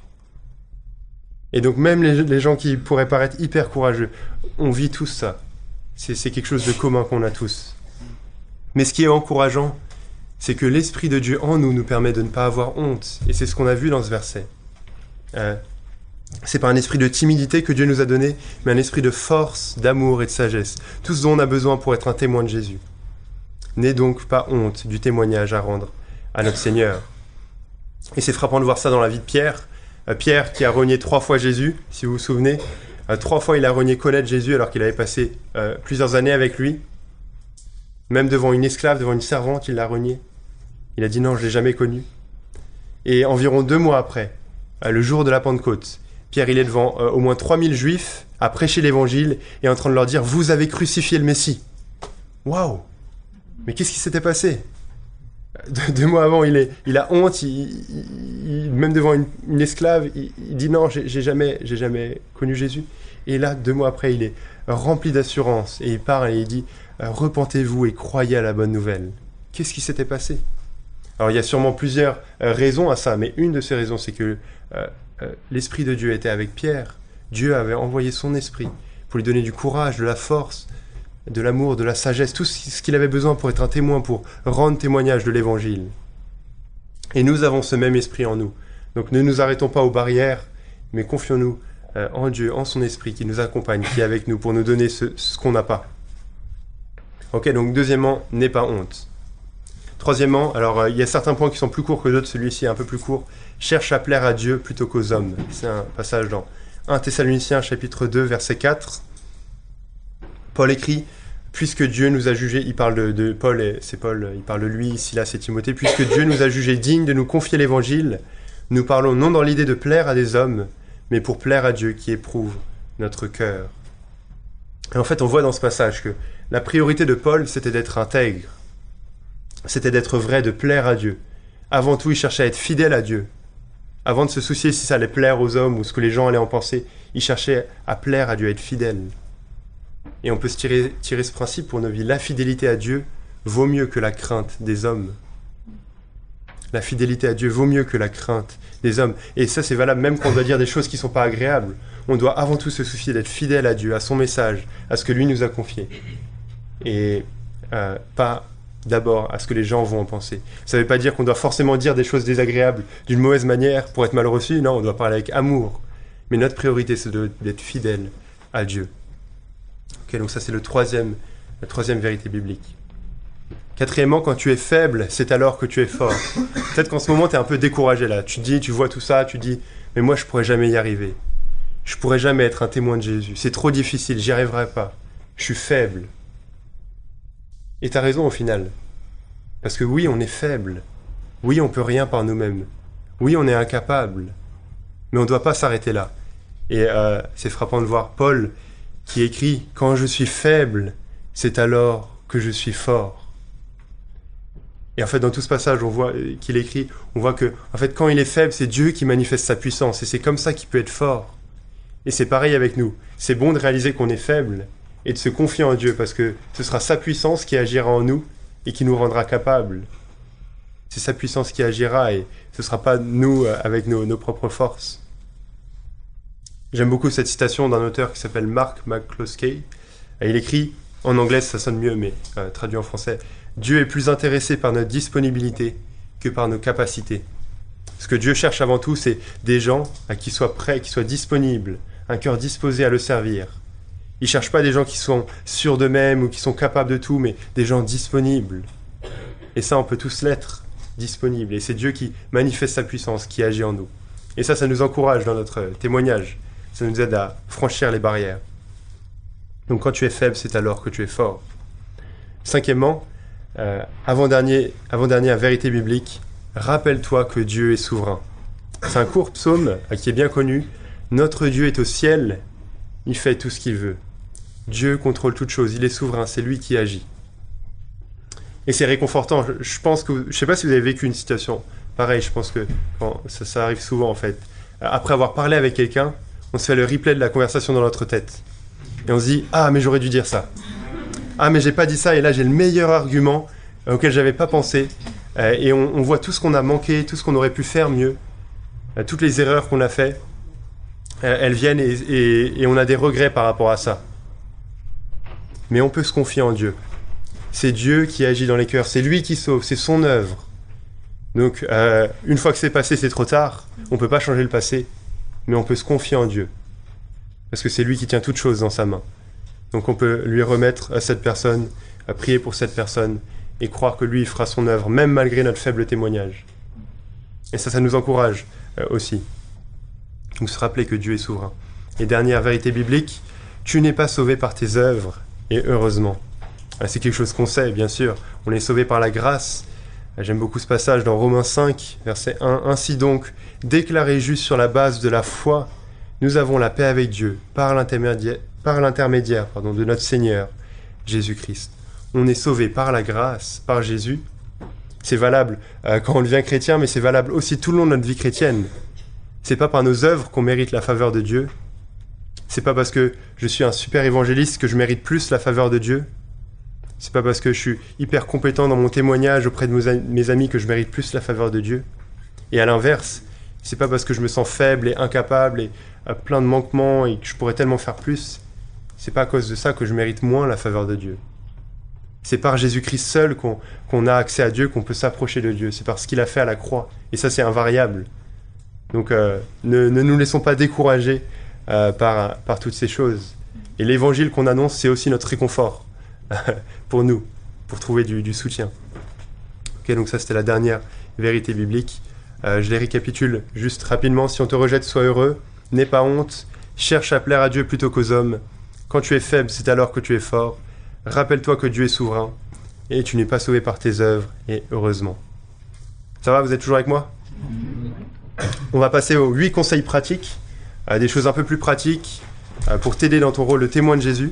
Et donc, même les, les gens qui pourraient paraître hyper courageux, on vit tous ça. C'est, c'est quelque chose de commun qu'on a tous. Mais ce qui est encourageant, c'est que l'Esprit de Dieu en nous nous permet de ne pas avoir honte. Et c'est ce qu'on a vu dans ce verset. Euh, c'est pas un esprit de timidité que Dieu nous a donné, mais un esprit de force, d'amour et de sagesse. Tout ce dont on a besoin pour être un témoin de Jésus. N'aie donc pas honte du témoignage à rendre à notre Seigneur. Et c'est frappant de voir ça dans la vie de Pierre. Euh, Pierre qui a renié trois fois Jésus, si vous vous souvenez. Euh, trois fois il a renié connaître Jésus alors qu'il avait passé euh, plusieurs années avec lui. Même devant une esclave, devant une servante, il l'a renié. Il a dit non, je ne l'ai jamais connu. Et environ deux mois après, euh, le jour de la Pentecôte, Pierre il est devant euh, au moins trois mille juifs à prêcher l'évangile et en train de leur dire « Vous avez crucifié le Messie ». Waouh ! Mais qu'est-ce qui s'était passé ? Deux, deux mois avant, il, est, il a honte, il, il, même devant une, une esclave, il, il dit non, j'ai, j'ai, jamais, j'ai jamais connu Jésus. Et là, deux mois après, il est rempli d'assurance et il parle et il dit repentez-vous et croyez à la bonne nouvelle. Qu'est-ce qui s'était passé? Alors il y a sûrement plusieurs euh, raisons à ça, mais une de ces raisons, c'est que euh, euh, l'Esprit de Dieu était avec Pierre. Dieu avait envoyé son Esprit pour lui donner du courage, de la force, de l'amour, de la sagesse, tout ce qu'il avait besoin pour être un témoin, pour rendre témoignage de l'Évangile. Et nous avons ce même Esprit en nous. Donc ne nous arrêtons pas aux barrières, mais confions-nous euh, en Dieu, en son Esprit qui nous accompagne, qui est avec nous pour nous donner ce, ce qu'on n'a pas. Ok, donc deuxièmement, n'aie pas honte. Troisièmement, alors euh, il y a certains points qui sont plus courts que d'autres, celui-ci est un peu plus court. Cherche à plaire à Dieu plutôt qu'aux hommes. C'est un passage dans premier Thessaloniciens chapitre deux, verset quatre. Paul écrit, puisque Dieu nous a jugés, il parle de, de Paul, et c'est Paul, il parle de lui, Silas et Timothée, puisque Dieu nous a jugés dignes de nous confier l'évangile, nous parlons non dans l'idée de plaire à des hommes, mais pour plaire à Dieu qui éprouve notre cœur. Et en fait, on voit dans ce passage que la priorité de Paul, c'était d'être intègre. C'était d'être vrai, de plaire à Dieu. Avant tout, il cherchait à être fidèle à Dieu. Avant de se soucier si ça allait plaire aux hommes ou ce que les gens allaient en penser, il cherchait à plaire à Dieu, à être fidèle. Et on peut se tirer, tirer ce principe pour nos vies. La fidélité à Dieu vaut mieux que la crainte des hommes. La fidélité à Dieu vaut mieux que la crainte des hommes. Et ça, c'est valable même quand on doit dire des choses qui ne sont pas agréables. On doit avant tout se soucier d'être fidèle à Dieu, à son message, à ce que lui nous a confié. Et euh, pas d'abord à ce que les gens vont en penser. Ça ne veut pas dire qu'on doit forcément dire des choses désagréables d'une mauvaise manière pour être mal reçu. Non, on doit parler avec amour. Mais notre priorité, c'est de, d'être fidèle à Dieu. Ok, donc ça, c'est le troisième, la troisième vérité biblique. Quatrièmement, quand tu es faible, c'est alors que tu es fort. Peut-être qu'en ce moment, tu es un peu découragé là. Tu dis, tu vois tout ça, tu dis, mais moi, je ne pourrais jamais y arriver. Je ne pourrais jamais être un témoin de Jésus. C'est trop difficile, j'y arriverai pas. Je suis faible. Et tu as raison au final. Parce que oui, on est faible. Oui, on ne peut rien par nous-mêmes. Oui, on est incapable. Mais on ne doit pas s'arrêter là. Et euh, c'est frappant de voir Paul qui écrit « Quand je suis faible, c'est alors que je suis fort ». Et en fait, dans tout ce passage, on voit qu'il écrit, on voit que, en fait, quand il est faible, c'est Dieu qui manifeste sa puissance. Et c'est comme ça qu'il peut être fort. Et c'est pareil avec nous. C'est bon de réaliser qu'on est faible et de se confier en Dieu parce que ce sera sa puissance qui agira en nous et qui nous rendra capables. C'est sa puissance qui agira et ce ne sera pas nous avec nos, nos propres forces. J'aime beaucoup cette citation d'un auteur qui s'appelle Mark McCloskey. Il écrit, en anglais ça sonne mieux, mais euh, traduit en français, « Dieu est plus intéressé par notre disponibilité que par nos capacités. » Ce que Dieu cherche avant tout, c'est des gens à qui soient prêts, qui soient disponibles, un cœur disposé à le servir. Il ne cherche pas des gens qui sont sûrs d'eux-mêmes ou qui sont capables de tout, mais des gens disponibles. Et ça, on peut tous l'être, disponibles. Et c'est Dieu qui manifeste sa puissance, qui agit en nous. Et ça, ça nous encourage dans notre témoignage. Ça nous aide à franchir les barrières. Donc quand tu es faible, c'est alors que tu es fort. Cinquièmement, euh, avant-dernier, avant-dernière vérité biblique, rappelle-toi que Dieu est souverain. C'est un court psaume qui est bien connu. Notre Dieu est au ciel, il fait tout ce qu'il veut. Dieu contrôle toutes choses, il est souverain, c'est lui qui agit. Et c'est réconfortant. Je, je pense que, je ne sais pas si vous avez vécu une situation pareille. Je pense que quand, ça, ça arrive souvent en fait. Après avoir parlé avec quelqu'un, on se fait le replay de la conversation dans notre tête. Et on se dit, ah mais j'aurais dû dire ça. Ah mais j'ai pas dit ça et là j'ai le meilleur argument auquel j'avais pas pensé. Euh, et on, on voit tout ce qu'on a manqué, tout ce qu'on aurait pu faire mieux, euh, toutes les erreurs qu'on a fait, euh, elles viennent et, et, et on a des regrets par rapport à ça. Mais on peut se confier en Dieu. C'est Dieu qui agit dans les cœurs, c'est lui qui sauve, c'est son œuvre. Donc euh, une fois que c'est passé, c'est trop tard. On peut pas changer le passé, mais on peut se confier en Dieu. Parce que c'est lui qui tient toutes choses dans sa main. Donc on peut lui remettre à cette personne, à prier pour cette personne, et croire que lui, il fera son œuvre, même malgré notre faible témoignage. Et ça, ça nous encourage euh, aussi. Donc se rappeler que Dieu est souverain. Et dernière vérité biblique, tu n'es pas sauvé par tes œuvres, et heureusement. Alors, c'est quelque chose qu'on sait, bien sûr. On est sauvé par la grâce. J'aime beaucoup ce passage dans Romains cinq, verset un. « Ainsi donc, déclarés justes sur la base de la foi, nous avons la paix avec Dieu par l'intermédiaire, par l'intermédiaire pardon, de notre Seigneur, Jésus-Christ. » On est sauvé par la grâce, par Jésus, C'est valable euh, quand on devient chrétien, mais c'est valable aussi tout le long de notre vie chrétienne. C'est pas par nos œuvres qu'on mérite la faveur de Dieu. C'est pas parce que je suis un super évangéliste que je mérite plus la faveur de Dieu. C'est pas parce que je suis hyper compétent dans mon témoignage auprès de mes amis que je mérite plus la faveur de Dieu. Et à l'inverse, c'est pas parce que je me sens faible et incapable et euh, plein de manquements et que je pourrais tellement faire plus, c'est pas à cause de ça que je mérite moins la faveur de Dieu. C'est par Jésus-Christ seul qu'on qu'on a accès à Dieu, qu'on peut s'approcher de Dieu. C'est par ce qu'il a fait à la croix. Et ça, c'est invariable. Donc, euh, ne, ne nous laissons pas décourager euh, par, par toutes ces choses. Et l'évangile qu'on annonce, c'est aussi notre réconfort pour nous, pour trouver du, du soutien. Ok, donc ça, c'était la dernière vérité biblique. Euh, je les récapitule juste rapidement. Si on te rejette, sois heureux. N'aie pas honte. Cherche à plaire à Dieu plutôt qu'aux hommes. Quand tu es faible, c'est alors que tu es fort. Rappelle-toi que Dieu est souverain et tu n'es pas sauvé par tes œuvres, et heureusement. Ça va, vous êtes toujours avec moi ? On va passer aux huit conseils pratiques, euh, des choses un peu plus pratiques euh, pour t'aider dans ton rôle de témoin de Jésus.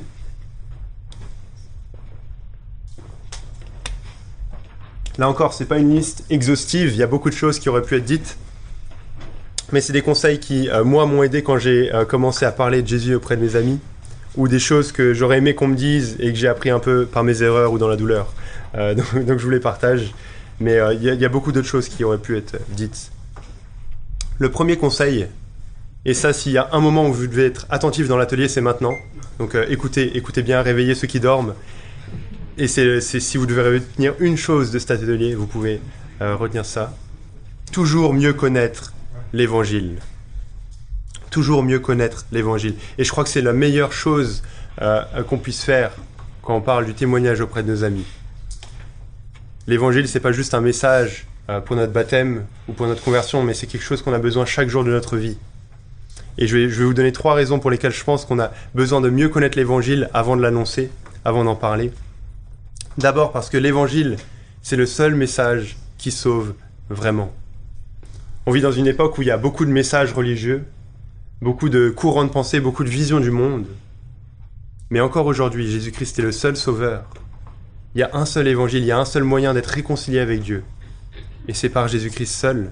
Là encore, c'est pas une liste exhaustive, il y a beaucoup de choses qui auraient pu être dites, mais c'est des conseils qui, euh, moi, m'ont aidé quand j'ai euh, commencé à parler de Jésus auprès de mes amis, ou des choses que j'aurais aimé qu'on me dise et que j'ai appris un peu par mes erreurs ou dans la douleur. Euh, donc, donc je vous les partage. Mais il euh, y, y a beaucoup d'autres choses qui auraient pu être dites. Le premier conseil, et ça, s'il y a un moment où vous devez être attentif dans l'atelier, c'est maintenant. Donc euh, écoutez, écoutez bien, réveillez ceux qui dorment. Et c'est, c'est, si vous devez retenir une chose de cet atelier, vous pouvez euh, retenir ça. Toujours mieux connaître l'Évangile. Toujours mieux connaître l'Évangile. Et je crois que c'est la meilleure chose euh, qu'on puisse faire quand on parle du témoignage auprès de nos amis. L'Évangile, c'est pas juste un message euh, pour notre baptême ou pour notre conversion, mais c'est quelque chose qu'on a besoin chaque jour de notre vie. Et je vais, je vais vous donner trois raisons pour lesquelles je pense qu'on a besoin de mieux connaître l'Évangile avant de l'annoncer, avant d'en parler. D'abord parce que l'Évangile, c'est le seul message qui sauve vraiment. On vit dans une époque où il y a beaucoup de messages religieux, beaucoup de courants de pensée, beaucoup de visions du monde. Mais encore aujourd'hui, Jésus-Christ est le seul sauveur. Il y a un seul évangile, il y a un seul moyen d'être réconcilié avec Dieu. Et c'est par Jésus-Christ seul.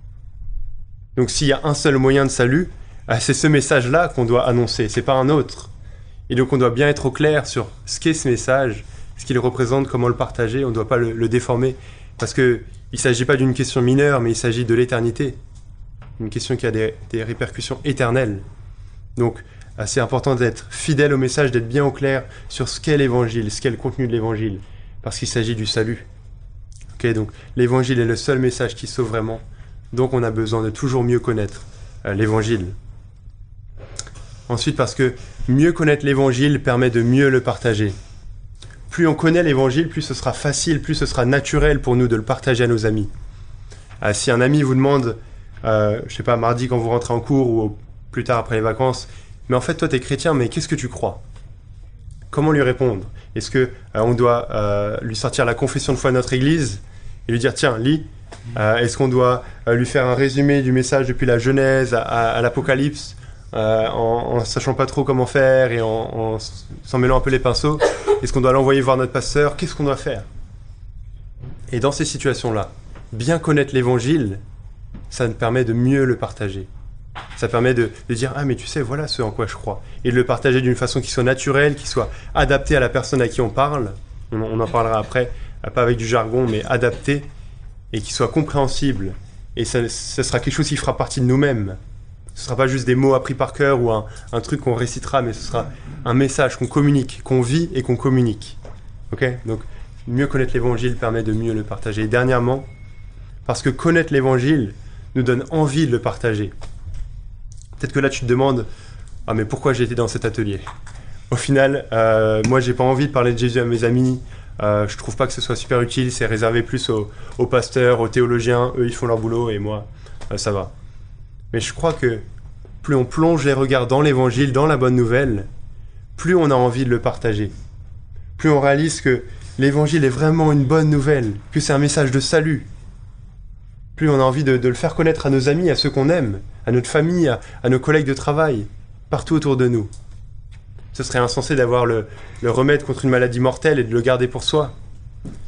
Donc s'il y a un seul moyen de salut, c'est ce message-là qu'on doit annoncer, c'est pas un autre. Et donc on doit bien être au clair sur ce qu'est ce message, ce qu'il représente, comment le partager, on ne doit pas le, le déformer. Parce qu'il ne s'agit pas d'une question mineure, mais il s'agit de l'éternité. Une question qui a des, des répercussions éternelles. Donc, c'est important d'être fidèle au message, d'être bien au clair sur ce qu'est l'évangile, ce qu'est le contenu de l'évangile, parce qu'il s'agit du salut. Okay, donc, l'évangile est le seul message qui sauve vraiment. Donc, on a besoin de toujours mieux connaître euh, l'évangile. Ensuite, parce que mieux connaître l'évangile permet de mieux le partager. Plus on connaît l'évangile, plus ce sera facile, plus ce sera naturel pour nous de le partager à nos amis. Euh, si un ami vous demande Euh, je sais pas, mardi quand vous rentrez en cours ou plus tard après les vacances, mais en fait toi t'es chrétien, mais qu'est-ce que tu crois ? Comment lui répondre ? Est-ce que euh, on doit euh, lui sortir la confession de foi de notre église et lui dire tiens lis ? euh, Est-ce qu'on doit euh, lui faire un résumé du message depuis la Genèse à, à, à l'Apocalypse euh, en, en sachant pas trop comment faire et en, en s'en mêlant un peu les pinceaux ? Est-ce qu'on doit l'envoyer voir notre pasteur ? Qu'est-ce qu'on doit faire ? Et dans ces situations-là, bien connaître l'évangile, ça nous permet de mieux le partager. Ça permet de, de dire « Ah, mais tu sais, voilà ce en quoi je crois. » Et de le partager d'une façon qui soit naturelle, qui soit adaptée à la personne à qui on parle. On, on en parlera après, pas avec du jargon, mais adaptée, et qui soit compréhensible. Et ça, ça sera quelque chose qui fera partie de nous-mêmes. Ce ne sera pas juste des mots appris par cœur ou un, un truc qu'on récitera, mais ce sera un message qu'on communique, qu'on vit et qu'on communique. Okay ? Donc, mieux connaître l'évangile permet de mieux le partager. Et dernièrement, parce que connaître l'évangile nous donne envie de le partager. Peut-être que là, tu te demandes « Ah, mais pourquoi j'ai été dans cet atelier ?» Au final, euh, moi, j'ai pas envie de parler de Jésus à mes amis. Euh, je trouve pas que ce soit super utile. C'est réservé plus aux, aux pasteurs, aux théologiens. Eux, ils font leur boulot et moi, euh, ça va. Mais je crois que plus on plonge les regards dans l'évangile, dans la bonne nouvelle, plus on a envie de le partager. Plus on réalise que l'évangile est vraiment une bonne nouvelle, que c'est un message de salut. Plus on a envie de, de le faire connaître à nos amis, à ceux qu'on aime, à notre famille, à, à nos collègues de travail, partout autour de nous. Ce serait insensé d'avoir le, le remède contre une maladie mortelle et de le garder pour soi.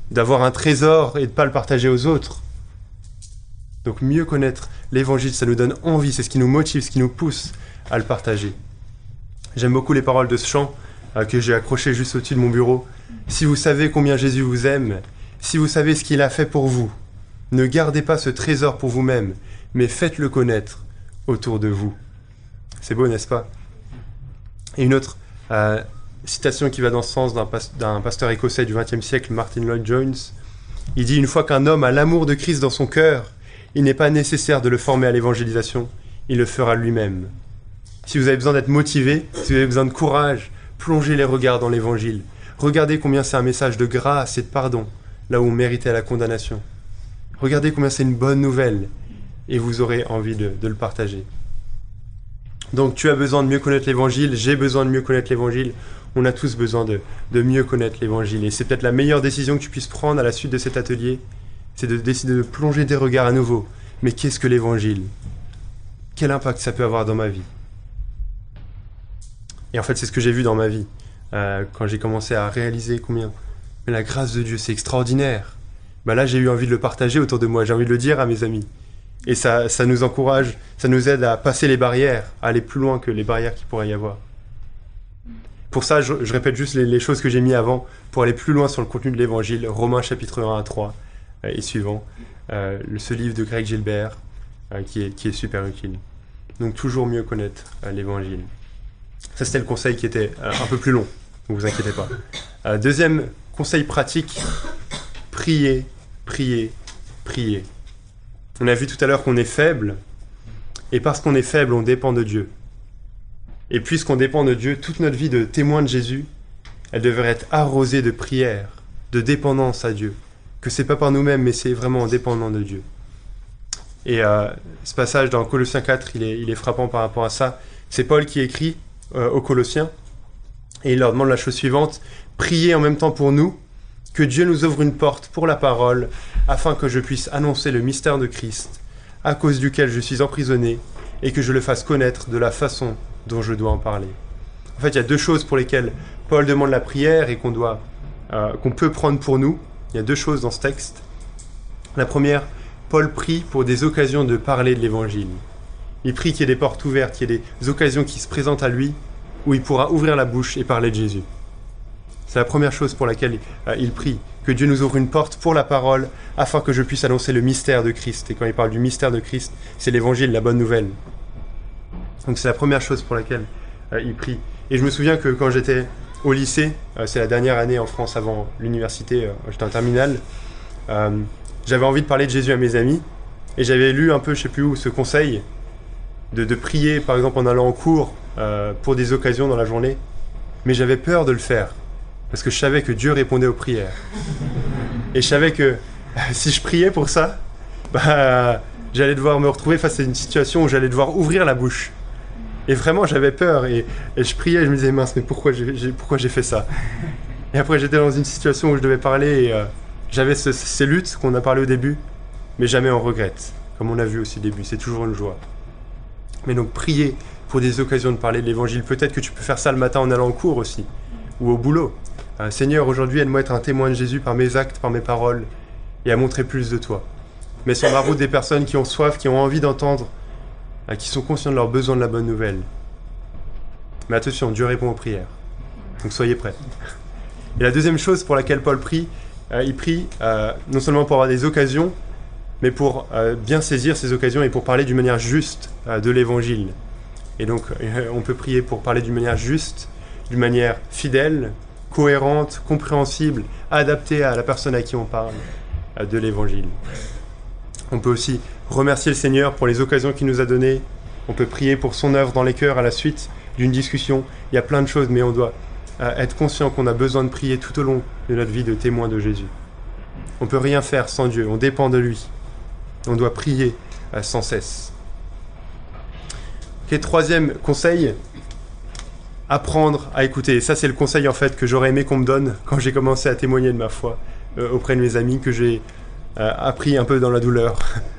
d'avoir un trésor et de ne pas le partager aux autres. Donc mieux connaître l'évangile, ça nous donne envie, c'est ce qui nous motive, ce qui nous pousse à le partager. J'aime beaucoup les paroles de ce chant euh, que j'ai accroché juste au-dessus de mon bureau. Si vous savez combien Jésus vous aime, si vous savez ce qu'il a fait pour vous, ne gardez pas ce trésor pour vous-même, mais faites-le connaître autour de vous. C'est beau, n'est-ce pas? Et une autre euh, citation qui va dans ce sens d'un, pas- d'un pasteur écossais du vingtième siècle, Martin Lloyd-Jones. Il dit « Une fois qu'un homme a l'amour de Christ dans son cœur, il n'est pas nécessaire de le former à l'évangélisation, il le fera lui-même. » Si vous avez besoin d'être motivé, si vous avez besoin de courage, plongez les regards dans l'évangile. Regardez combien c'est un message de grâce et de pardon, là où on méritait la condamnation. Regardez combien c'est une bonne nouvelle, et vous aurez envie de, de le partager. Donc tu as besoin de mieux connaître l'évangile, j'ai besoin de mieux connaître l'évangile, on a tous besoin de, de mieux connaître l'évangile. Et c'est peut-être la meilleure décision que tu puisses prendre à la suite de cet atelier, c'est de décider de plonger tes regards à nouveau. Mais qu'est-ce que l'évangile? Quel impact ça peut avoir dans ma vie? Et en fait, c'est ce que j'ai vu dans ma vie, euh, quand j'ai commencé à réaliser combien mais la grâce de Dieu, c'est extraordinaire. Bah là, j'ai eu envie de le partager autour de moi, j'ai envie de le dire à mes amis. Et ça, ça nous encourage, ça nous aide à passer les barrières, à aller plus loin que les barrières qu'il pourrait y avoir. Pour ça, je, je répète juste les, les choses que j'ai mis avant, pour aller plus loin sur le contenu de l'Évangile, Romains chapitre un à trois euh, et suivant, euh, ce livre de Greg Gilbert, euh, qui, est, qui est super utile. Donc toujours mieux connaître euh, l'Évangile. Ça, c'était le conseil qui était euh, un peu plus long, ne vous inquiétez pas. Euh, deuxième conseil pratique, priez, priez, priez. On a vu tout à l'heure qu'on est faible, et parce qu'on est faible, on dépend de Dieu. Et puisqu'on dépend de Dieu, toute notre vie de témoin de Jésus, elle devrait être arrosée de prière, de dépendance à Dieu. Que c'est pas par nous-mêmes, mais c'est vraiment en dépendant de Dieu. Et euh, ce passage dans Colossiens quatre, il est, il est frappant par rapport à ça. C'est Paul qui écrit euh, aux Colossiens, et il leur demande la chose suivante, « Priez en même temps pour nous, que Dieu nous ouvre une porte pour la parole, afin que je puisse annoncer le mystère de Christ, à cause duquel je suis emprisonné, et que je le fasse connaître de la façon dont je dois en parler. » En fait, il y a deux choses pour lesquelles Paul demande la prière et qu'on doit, euh, qu'on peut prendre pour nous. Il y a deux choses dans ce texte. La première, Paul prie pour des occasions de parler de l'Évangile. Il prie qu'il y ait des portes ouvertes, qu'il y ait des occasions qui se présentent à lui, où il pourra ouvrir la bouche et parler de Jésus. C'est la première chose pour laquelle euh, il prie, que Dieu nous ouvre une porte pour la parole, afin que je puisse annoncer le mystère de Christ. Et quand il parle du mystère de Christ, c'est l'Évangile, la bonne nouvelle. Donc c'est la première chose pour laquelle euh, il prie. Et je me souviens que quand j'étais au lycée, euh, c'est la dernière année en France avant l'université, euh, j'étais en terminale, euh, j'avais envie de parler de Jésus à mes amis, et j'avais lu un peu, je sais plus où, ce conseil de, de prier, par exemple en allant en cours, euh, pour des occasions dans la journée, mais j'avais peur de le faire, parce que je savais que Dieu répondait aux prières. Et je savais que si je priais pour ça, bah, j'allais devoir me retrouver face à une situation où j'allais devoir ouvrir la bouche. Et vraiment, j'avais peur. Et, et je priais et je me disais, mince, mais pourquoi j'ai, j'ai, pourquoi j'ai fait ça? Et après, j'étais dans une situation où je devais parler et euh, j'avais ce, ces luttes qu'on a parlé au début, mais jamais on regrette. Comme on a vu aussi au début, c'est toujours une joie. Mais donc, prier pour des occasions de parler de l'Évangile. Peut-être que tu peux faire ça le matin en allant en cours aussi, ou au boulot. Euh, Seigneur, aujourd'hui, aide-moi à être un témoin de Jésus par mes actes, par mes paroles, et à montrer plus de toi. Mais sur ma route, des personnes qui ont soif, qui ont envie d'entendre, euh, qui sont conscients de leurs besoins de la bonne nouvelle. Mais attention, Dieu répond aux prières. Donc soyez prêts. Et la deuxième chose pour laquelle Paul prie, euh, il prie euh, non seulement pour avoir des occasions, mais pour euh, bien saisir ces occasions et pour parler d'une manière juste euh, de l'Évangile. Et donc, euh, on peut prier pour parler d'une manière juste, d'une manière fidèle, cohérente, compréhensible, adaptée à la personne à qui on parle euh, de l'Évangile. On peut aussi remercier le Seigneur pour les occasions qu'il nous a données. On peut prier pour son œuvre dans les cœurs à la suite d'une discussion. Il y a plein de choses, mais on doit euh, être conscient qu'on a besoin de prier tout au long de notre vie de témoin de Jésus. On ne peut rien faire sans Dieu, on dépend de lui. On doit prier euh, sans cesse. Okay, troisième conseil, apprendre à écouter. Et ça, c'est le conseil en fait que j'aurais aimé qu'on me donne quand j'ai commencé à témoigner de ma foi euh, auprès de mes amis, que j'ai euh, appris un peu dans la douleur.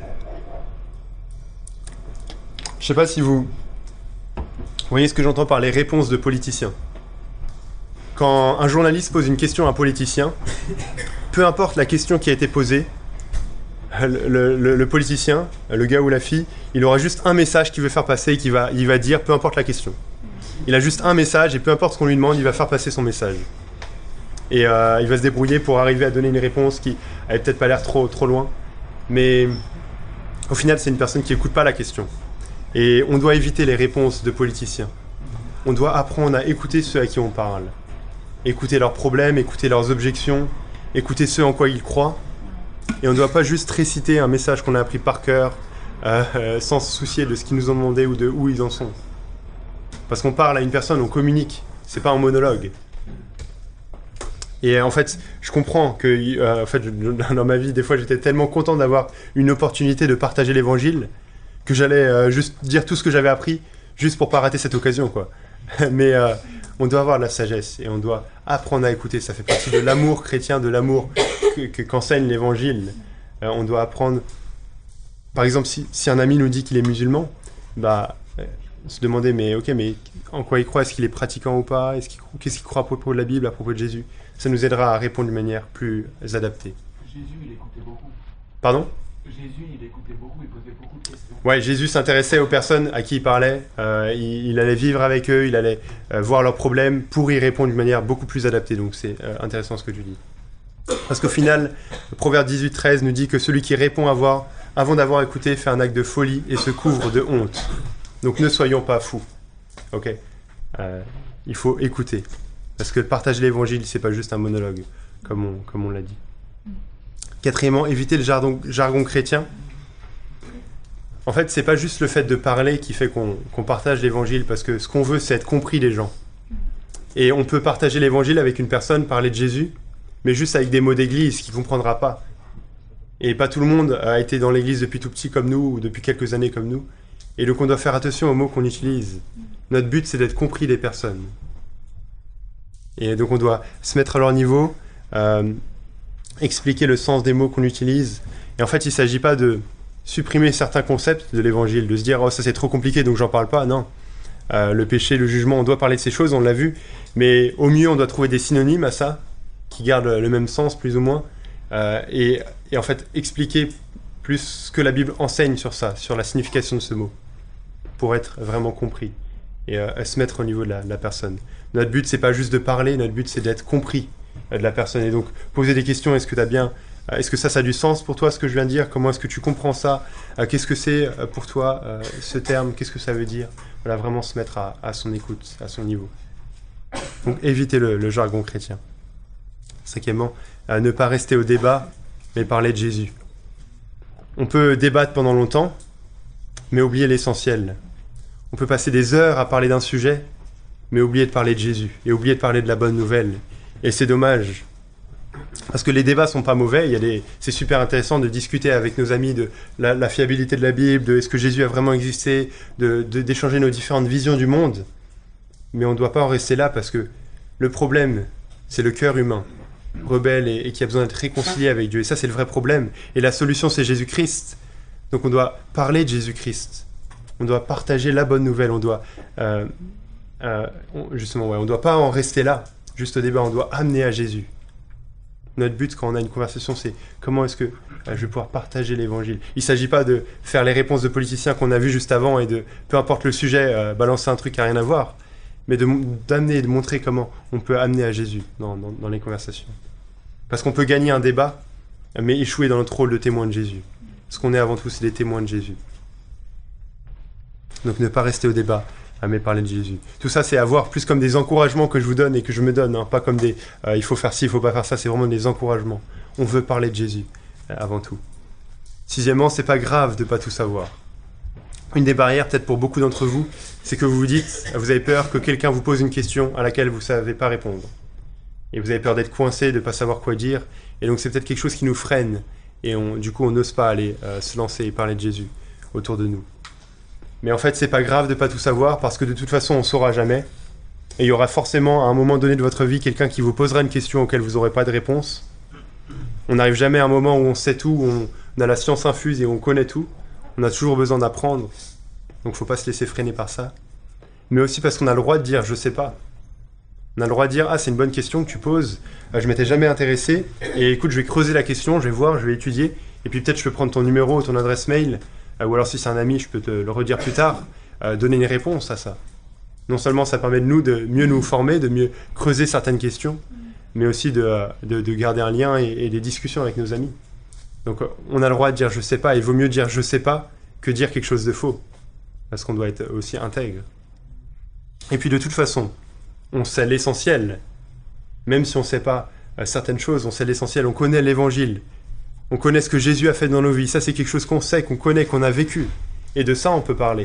Je ne sais pas si vous voyez ce que j'entends par les réponses de politiciens. Quand un journaliste pose une question à un politicien, peu importe la question qui a été posée, le, le, le politicien, le gars ou la fille, il aura juste un message qu'il veut faire passer et qu'il va, il va dire, peu importe la question. Il a juste un message et peu importe ce qu'on lui demande, il va faire passer son message. Et euh, il va se débrouiller pour arriver à donner une réponse qui avait peut-être pas l'air trop, trop loin. Mais au final, c'est une personne qui n'écoute pas la question. Et on doit éviter les réponses de politiciens. On doit apprendre à écouter ceux à qui on parle. Écouter leurs problèmes, écouter leurs objections, écouter ceux en quoi ils croient. Et on ne doit pas juste réciter un message qu'on a appris par cœur, euh, euh, sans se soucier de ce qu'ils nous ont demandé ou de où ils en sont. Parce qu'on parle à une personne, on communique. C'est pas un monologue. Et en fait, je comprends que, euh, en fait, je, dans ma vie, des fois, j'étais tellement content d'avoir une opportunité de partager l'évangile que j'allais euh, juste dire tout ce que j'avais appris, juste pour pas rater cette occasion, quoi. Mais euh, on doit avoir de la sagesse et on doit apprendre à écouter. Ça fait partie de l'amour chrétien, de l'amour que, que, qu'enseigne l'évangile. Euh, on doit apprendre. Par exemple, si, si un ami nous dit qu'il est musulman, bah, euh, se demander, mais ok, mais en quoi il croit? Est-ce qu'il est pratiquant ou pas? Est-ce qu'il, qu'est-ce qu'il croit à propos de la Bible, à propos de Jésus? Ça nous aidera à répondre d'une manière plus adaptée. Jésus, il écoutait beaucoup. Pardon? Jésus, il écoutait beaucoup, il posait beaucoup de questions. Ouais, Jésus s'intéressait aux personnes à qui il parlait. Euh, il, il allait vivre avec eux, il allait euh, voir leurs problèmes pour y répondre d'une manière beaucoup plus adaptée. Donc c'est euh, intéressant ce que tu dis. Parce qu'au final, le Proverbe dix-huit treize nous dit que celui qui répond à voir, avant d'avoir écouté fait un acte de folie et se couvre de honte. Donc ne soyons pas fous. Ok, euh, il faut écouter. Parce que partager l'évangile, c'est pas juste un monologue, comme on, comme on l'a dit. Quatrièmement, éviter le jargon, jargon chrétien. En fait, c'est pas juste le fait de parler qui fait qu'on, qu'on partage l'évangile, parce que ce qu'on veut, c'est être compris des gens. Et on peut partager l'évangile avec une personne, parler de Jésus, mais juste avec des mots d'église qu'il comprendra pas. Et pas tout le monde a été dans l'église depuis tout petit comme nous, ou depuis quelques années comme nous. Et donc on doit faire attention aux mots qu'on utilise. Notre but, c'est d'être compris des personnes. Et donc on doit se mettre à leur niveau, euh, expliquer le sens des mots qu'on utilise. Et en fait, il ne s'agit pas de supprimer certains concepts de l'évangile, de se dire « oh, ça c'est trop compliqué, donc j'en parle pas ». Non, euh, le péché, le jugement, on doit parler de ces choses, on l'a vu. Mais au mieux, on doit trouver des synonymes à ça, qui gardent le même sens, plus ou moins. Euh, et, et en fait, expliquer plus ce que la Bible enseigne sur ça, sur la signification de ce mot, pour être vraiment compris et euh, se mettre au niveau de la, de la personne. Notre but, c'est pas juste de parler, notre but, c'est d'être compris euh, de la personne. Et donc, poser des questions, est-ce que tu as bien... Euh, est-ce que ça, ça a du sens pour toi, ce que je viens de dire? Comment est-ce que tu comprends ça? euh, Qu'est-ce que c'est euh, pour toi, euh, ce terme? Qu'est-ce que ça veut dire? Voilà, vraiment se mettre à, à son écoute, à son niveau. Donc, éviter le, le jargon chrétien. Cinquièmement, euh, ne pas rester au débat, mais parler de Jésus. On peut débattre pendant longtemps, mais oublier l'essentiel. On peut passer des heures à parler d'un sujet, mais oublier de parler de Jésus, et oublier de parler de la bonne nouvelle. Et c'est dommage, parce que les débats sont pas mauvais, il y a des... c'est super intéressant de discuter avec nos amis de la, la fiabilité de la Bible, de est-ce que Jésus a vraiment existé, de, de, d'échanger nos différentes visions du monde. Mais on ne doit pas en rester là, parce que le problème, c'est le cœur humain, rebelle et, et qui a besoin d'être réconcilié avec Dieu. Et ça, c'est le vrai problème. Et la solution, c'est Jésus-Christ. Donc on doit parler de Jésus-Christ. On doit partager la bonne nouvelle. On doit... Euh, euh, justement, ouais, on ne doit pas en rester là, juste au débat. On doit amener à Jésus. Notre but, quand on a une conversation, c'est comment est-ce que euh, je vais pouvoir partager l'évangile. Il ne s'agit pas de faire les réponses de politiciens qu'on a vues juste avant et de, peu importe le sujet, euh, balancer un truc qui n'a rien à voir, mais de, d'amener et de montrer comment on peut amener à Jésus dans, dans, dans les conversations. Parce qu'on peut gagner un débat, mais échouer dans notre rôle de témoin de Jésus. Ce qu'on est avant tout, c'est des témoins de Jésus. Donc ne pas rester au débat, mais parler de Jésus. Tout ça, c'est à voir plus comme des encouragements que je vous donne et que je me donne, hein, pas comme des euh, « il faut faire ci, il faut pas faire ça », c'est vraiment des encouragements. On veut parler de Jésus, euh, avant tout. Sixièmement, c'est pas grave de pas tout savoir. Une des barrières, peut-être pour beaucoup d'entre vous, c'est que vous vous dites, vous avez peur que quelqu'un vous pose une question à laquelle vous ne savez pas répondre. Et vous avez peur d'être coincé, de ne pas savoir quoi dire. Et donc c'est peut-être quelque chose qui nous freine. Et on, du coup, on n'ose pas aller euh, se lancer et parler de Jésus autour de nous. Mais en fait, c'est pas grave de pas tout savoir, parce que de toute façon, on ne saura jamais. Et il y aura forcément, à un moment donné de votre vie, quelqu'un qui vous posera une question auquel vous n'aurez pas de réponse. On n'arrive jamais à un moment où on sait tout, où on a la science infuse et on connaît tout. On a toujours besoin d'apprendre. Donc il ne faut pas se laisser freiner par ça. Mais aussi parce qu'on a le droit de dire « je sais pas ». On a le droit de dire « Ah, c'est une bonne question que tu poses, euh, je m'étais jamais intéressé, et écoute, je vais creuser la question, je vais voir, je vais étudier, et puis peut-être je peux prendre ton numéro ou ton adresse mail, euh, ou alors si c'est un ami, je peux te le redire plus tard, euh, donner une réponse à ça. » Non seulement ça permet de nous de mieux nous former, de mieux creuser certaines questions, mais aussi de, de, de garder un lien et, et des discussions avec nos amis. Donc on a le droit de dire « je sais pas », il vaut mieux dire « je sais pas » que dire quelque chose de faux, parce qu'on doit être aussi intègre. Et puis de toute façon, on sait l'essentiel, même si on ne sait pas euh, certaines choses, on sait l'essentiel, on connaît l'évangile, on connaît ce que Jésus a fait dans nos vies, ça c'est quelque chose qu'on sait, qu'on connaît, qu'on a vécu, et de ça on peut parler.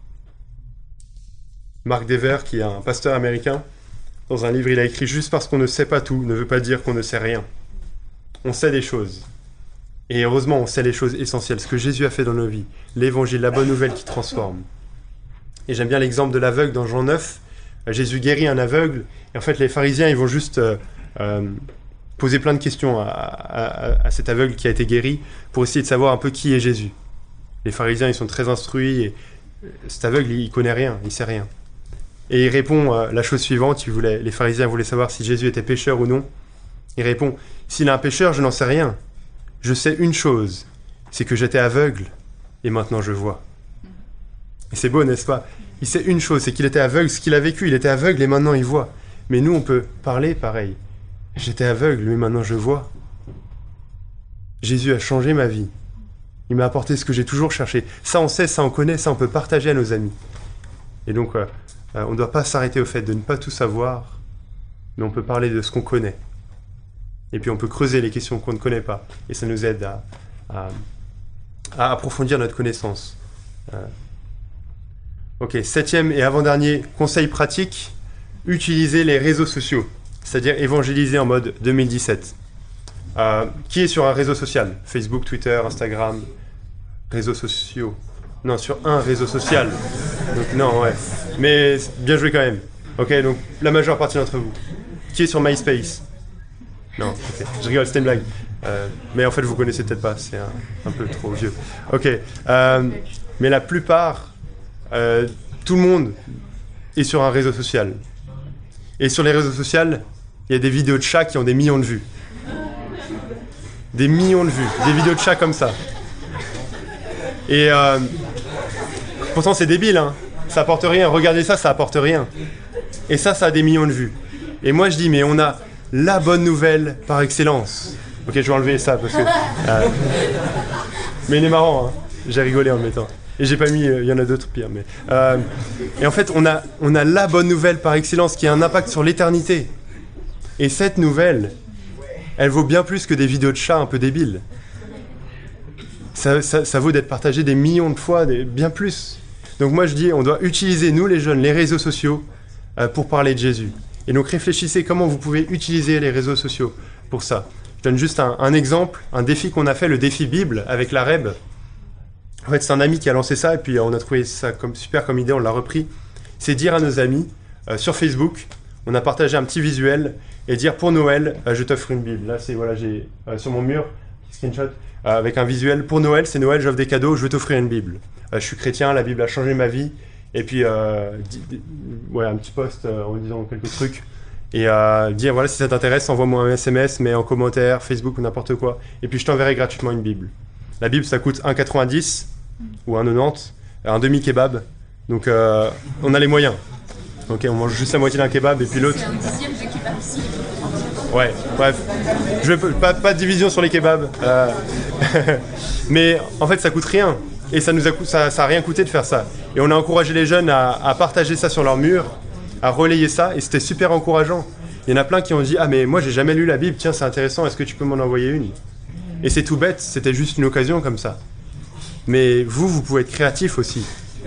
Mark Dever, qui est un pasteur américain, dans un livre il a écrit « Juste parce qu'on ne sait pas tout ne veut pas dire qu'on ne sait rien ». On sait des choses, et heureusement on sait les choses essentielles, ce que Jésus a fait dans nos vies, l'évangile, la bonne nouvelle qui transforme. Et j'aime bien l'exemple de l'aveugle dans Jean neuf. Jésus guérit un aveugle, et en fait les pharisiens ils vont juste euh, euh, poser plein de questions à, à, à cet aveugle qui a été guéri pour essayer de savoir un peu qui est Jésus. Les pharisiens ils sont très instruits, et cet aveugle il connaît rien, il sait rien. Et il répond euh, la chose suivante, il voulait, les pharisiens voulaient savoir si Jésus était pécheur ou non. Il répond, s'il est un pécheur je n'en sais rien, je sais une chose, c'est que j'étais aveugle et maintenant je vois. Et c'est beau, n'est-ce pas? Il sait une chose, c'est qu'il était aveugle, ce qu'il a vécu, il était aveugle et maintenant il voit. Mais nous, on peut parler pareil. J'étais aveugle, mais maintenant je vois. Jésus a changé ma vie. Il m'a apporté ce que j'ai toujours cherché. Ça, on sait, ça, on connaît, ça, on peut partager à nos amis. Et donc, euh, euh, on ne doit pas s'arrêter au fait de ne pas tout savoir, mais on peut parler de ce qu'on connaît. Et puis, on peut creuser les questions qu'on ne connaît pas. Et ça nous aide à, à, à approfondir notre connaissance. Euh, Ok, septième et avant-dernier conseil pratique, utiliser les réseaux sociaux, c'est-à-dire évangéliser en mode deux mille dix-sept. Euh, qui est sur un réseau social? Facebook, Twitter, Instagram, réseaux sociaux. Non, sur un réseau social. Donc non, ouais. Mais bien joué quand même. Ok, donc la majeure partie d'entre vous. Qui est sur MySpace? Non, ok, je rigole, c'était une blague. Euh, mais en fait, vous connaissez peut-être pas, c'est un, un peu trop vieux. Ok, euh, mais la plupart... Euh, tout le monde est sur un réseau social. Et sur les réseaux sociaux, il y a des vidéos de chats qui ont des millions de vues. Des millions de vues. Des vidéos de chats comme ça. Et euh, pourtant, c'est débile, hein. Ça apporte rien. Regardez ça, ça apporte rien. Et ça, ça a des millions de vues. Et moi, je dis, mais on a la bonne nouvelle par excellence. Ok, je vais enlever ça parce que... Euh, mais il est marrant, hein. J'ai rigolé en le mettant. Et j'ai pas mis, il euh, y en a d'autres pires. Mais, euh, et en fait, on a, on a la bonne nouvelle par excellence qui a un impact sur l'éternité. Et cette nouvelle, elle vaut bien plus que des vidéos de chats un peu débiles. Ça, ça, ça vaut d'être partagé des millions de fois, des, bien plus. Donc moi je dis, on doit utiliser, nous les jeunes, les réseaux sociaux euh, pour parler de Jésus. Et donc réfléchissez comment vous pouvez utiliser les réseaux sociaux pour ça. Je donne juste un, un exemple, un défi qu'on a fait, le défi Bible avec la Reb. En fait, c'est un ami qui a lancé ça, et puis on a trouvé ça comme, super comme idée, on l'a repris. C'est dire à nos amis, euh, sur Facebook, on a partagé un petit visuel, et dire pour Noël, euh, je t'offre une Bible. Là, c'est, voilà, j'ai euh, sur mon mur, screenshot, euh, avec un visuel, pour Noël, c'est Noël, j'offre des cadeaux, je vais t'offrir une Bible. Euh, je suis chrétien, la Bible a changé ma vie, et puis, euh, di, di, ouais, un petit post euh, en disant quelques trucs, et euh, dire, voilà, si ça t'intéresse, envoie-moi un S M S, mais en commentaire, Facebook ou n'importe quoi, et puis je t'enverrai gratuitement une Bible. La Bible, ça coûte un euro quatre-vingt-dix ou un euro quatre-vingt-dix, un demi-kebab. Donc, euh, on a les moyens. Ok, on mange juste la moitié d'un kebab et puis l'autre... C'est un dixième de kebab ici. Ouais, bref. Je veux pas, pas de division sur les kebabs. Euh... Mais en fait, ça coûte rien. Et ça nous a, ça, ça a rien coûté de faire ça. Et on a encouragé les jeunes à, à partager ça sur leur mur, à relayer ça. Et c'était super encourageant. Il y en a plein qui ont dit « Ah, mais moi, j'ai jamais lu la Bible. Tiens, c'est intéressant. Est-ce que tu peux m'en envoyer une ?» Et c'est tout bête. C'était juste une occasion comme ça. Mais vous, vous pouvez être créatif aussi.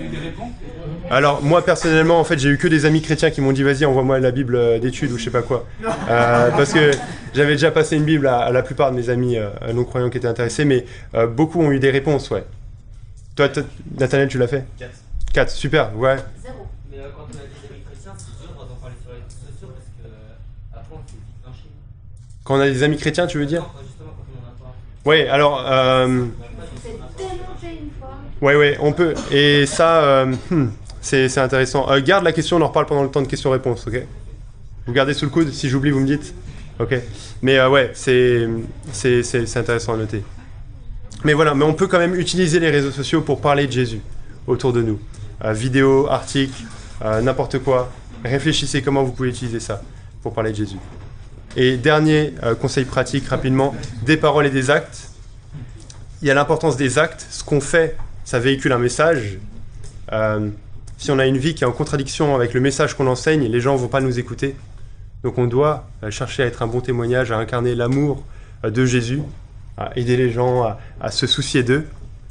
Alors, moi, personnellement, en fait, j'ai eu que des amis chrétiens qui m'ont dit « Vas-y, envoie-moi la Bible d'études ou je sais pas quoi. Euh, » Parce que j'avais déjà passé une Bible à, à la plupart de mes amis euh, non-croyants qui étaient intéressés, mais euh, beaucoup ont eu des réponses, ouais. Toi, Nathaniel, tu l'as fait? quatre. quatre, super, ouais. Zéro. Mais euh, quand on a des amis chrétiens, c'est dur d'en parler sur les réseaux sociaux parce que euh, après on se fait vite lyncher. Quand on a des amis chrétiens, tu veux dire? Non, justement, quand on en a pas. Ouais, alors... Euh, C'est tellement fait une fois. ouais, ouais, on peut. Et ça, euh, hmm, c'est, c'est intéressant. Euh, garde la question, on en reparle pendant le temps de questions-réponses, ok? Vous gardez sous le coude, si j'oublie, vous me dites. Ok. Mais euh, ouais, c'est, c'est, c'est, c'est intéressant à noter. Mais voilà, mais on peut quand même utiliser les réseaux sociaux pour parler de Jésus autour de nous. Euh, vidéos, articles, euh, n'importe quoi. Réfléchissez comment vous pouvez utiliser ça pour parler de Jésus. Et dernier euh, conseil pratique rapidement, des paroles et des actes. Il y a l'importance des actes. Ce qu'on fait, ça véhicule un message. Euh, si on a une vie qui est en contradiction avec le message qu'on enseigne, les gens ne vont pas nous écouter. Donc on doit euh, chercher à être un bon témoignage, à incarner l'amour euh, de Jésus, à aider les gens à, à se soucier d'eux.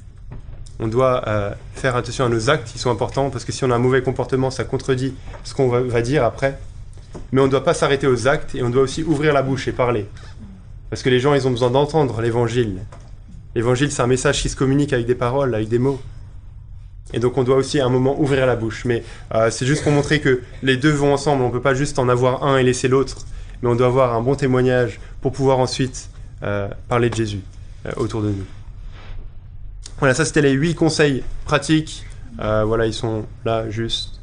On doit euh, faire attention à nos actes qui sont importants, parce que si on a un mauvais comportement, ça contredit ce qu'on va, va dire après. Mais on ne doit pas s'arrêter aux actes, et on doit aussi ouvrir la bouche et parler. Parce que les gens, ils ont besoin d'entendre l'évangile. L'évangile, c'est un message qui se communique avec des paroles, avec des mots. Et donc on doit aussi à un moment ouvrir la bouche. Mais euh, c'est juste pour montrer que les deux vont ensemble. On ne peut pas juste en avoir un et laisser l'autre. Mais on doit avoir un bon témoignage pour pouvoir ensuite euh, parler de Jésus euh, autour de nous. Voilà, ça c'était les huit conseils pratiques. Euh, voilà, ils sont là juste.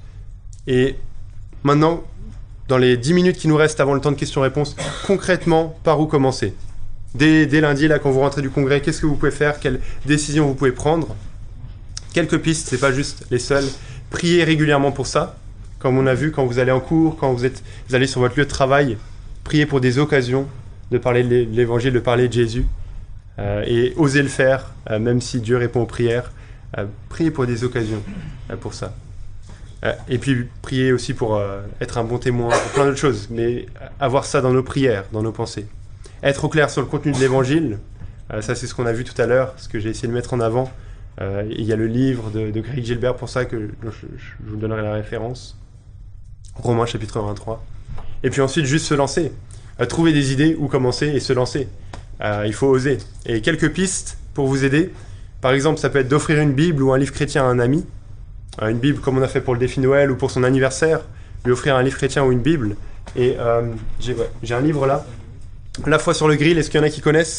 Et maintenant, dans les dix minutes qui nous restent avant le temps de questions-réponses, concrètement, par où commencer ? Dès, dès lundi, là, quand vous rentrez du congrès, qu'est-ce que vous pouvez faire ? Quelles décisions vous pouvez prendre ? Quelques pistes, c'est pas juste les seules. Priez régulièrement pour ça. Comme on a vu, quand vous allez en cours, quand vous, êtes, vous allez sur votre lieu de travail, priez pour des occasions de parler de l'évangile, de parler de Jésus. Euh, et osez le faire, euh, même si Dieu répond aux prières. Euh, priez pour des occasions euh, pour ça. Euh, et puis priez aussi pour euh, être un bon témoin, pour plein d'autres choses. Mais avoir ça dans nos prières, dans nos pensées. Être au clair sur le contenu de l'évangile, euh, ça c'est ce qu'on a vu tout à l'heure, ce que j'ai essayé de mettre en avant. Euh, il y a le livre de, de Greg Gilbert pour ça, que je, je, je vous donnerai la référence. Romains chapitre vingt-trois. Et puis ensuite, juste se lancer. Euh, trouver des idées, où commencer et se lancer. Euh, il faut oser. Et quelques pistes pour vous aider. Par exemple, ça peut être d'offrir une Bible ou un livre chrétien à un ami. Euh, une Bible comme on a fait pour le défi Noël ou pour son anniversaire. Lui offrir un livre chrétien ou une Bible. Et euh, j'ai, ouais, j'ai un livre là. La foi sur le grill, est-ce qu'il y en a qui connaissent ?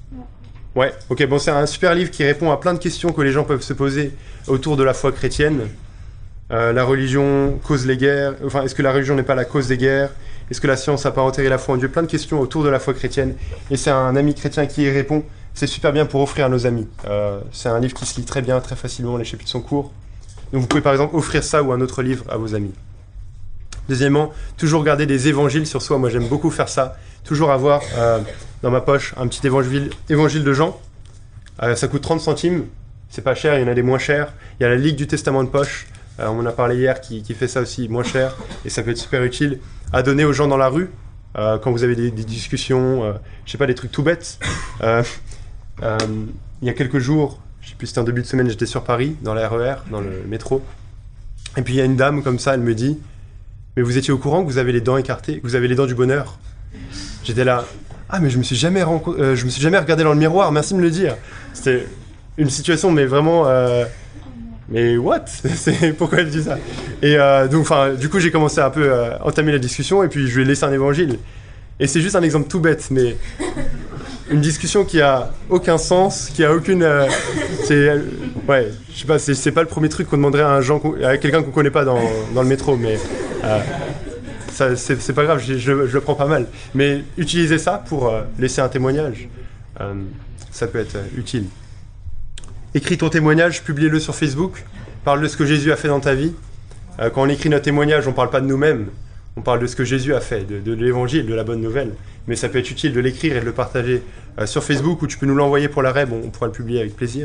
Ouais, ok, bon, c'est un super livre qui répond à plein de questions que les gens peuvent se poser autour de la foi chrétienne. Euh, la religion cause les guerres, enfin, est-ce que la religion n'est pas la cause des guerres ? Est-ce que la science n'a pas enterré la foi en Dieu ? Plein de questions autour de la foi chrétienne. Et c'est un ami chrétien qui y répond. C'est super bien pour offrir à nos amis. Euh, c'est un livre qui se lit très bien, très facilement, les chapitres sont courts. Donc vous pouvez par exemple offrir ça ou un autre livre à vos amis. Deuxièmement, toujours garder des évangiles sur soi. Moi, j'aime beaucoup faire ça. Toujours avoir euh, dans ma poche un petit évangile, évangile de Jean. Euh, ça coûte trente centimes. C'est pas cher, il y en a des moins chers. Il y a la Ligue du Testament de poche. Euh, on en a parlé hier qui, qui fait ça aussi moins cher. Et ça peut être super utile à donner aux gens dans la rue. Euh, quand vous avez des, des discussions, euh, je sais pas, des trucs tout bêtes. Euh, euh, il y a quelques jours, je sais plus, c'était en début de semaine, j'étais sur Paris, dans la R E R, dans le métro. Et puis il y a une dame comme ça, elle me dit « Mais vous étiez au courant que vous avez les dents écartées, que vous avez les dents du bonheur ?» J'étais là « Ah, mais je me suis jamais renco- euh, je me suis jamais regardé dans le miroir, merci de me le dire. » C'était une situation, mais vraiment... Euh, mais what ? C'est, pourquoi elle dit ça ? Et euh, donc, enfin, du coup, j'ai commencé à un peu euh, entamer la discussion et puis je lui ai laissé un évangile. Et c'est juste un exemple tout bête, mais une discussion qui a aucun sens, qui a aucune... Euh, c'est, euh, ouais, je sais pas, c'est, c'est pas le premier truc qu'on demanderait à, un gens, à quelqu'un qu'on connaît pas dans, dans le métro, mais euh, ça, c'est, c'est pas grave, je, je, je le prends pas mal. Mais utiliser ça pour euh, laisser un témoignage, euh, ça peut être euh, utile. Écris ton témoignage, publie-le sur Facebook, parle de ce que Jésus a fait dans ta vie. Euh, quand on écrit notre témoignage, on ne parle pas de nous-mêmes, on parle de ce que Jésus a fait, de, de l'évangile, de la bonne nouvelle. Mais ça peut être utile de l'écrire et de le partager euh, sur Facebook, ou tu peux nous l'envoyer pour la reb, on, on pourra le publier avec plaisir.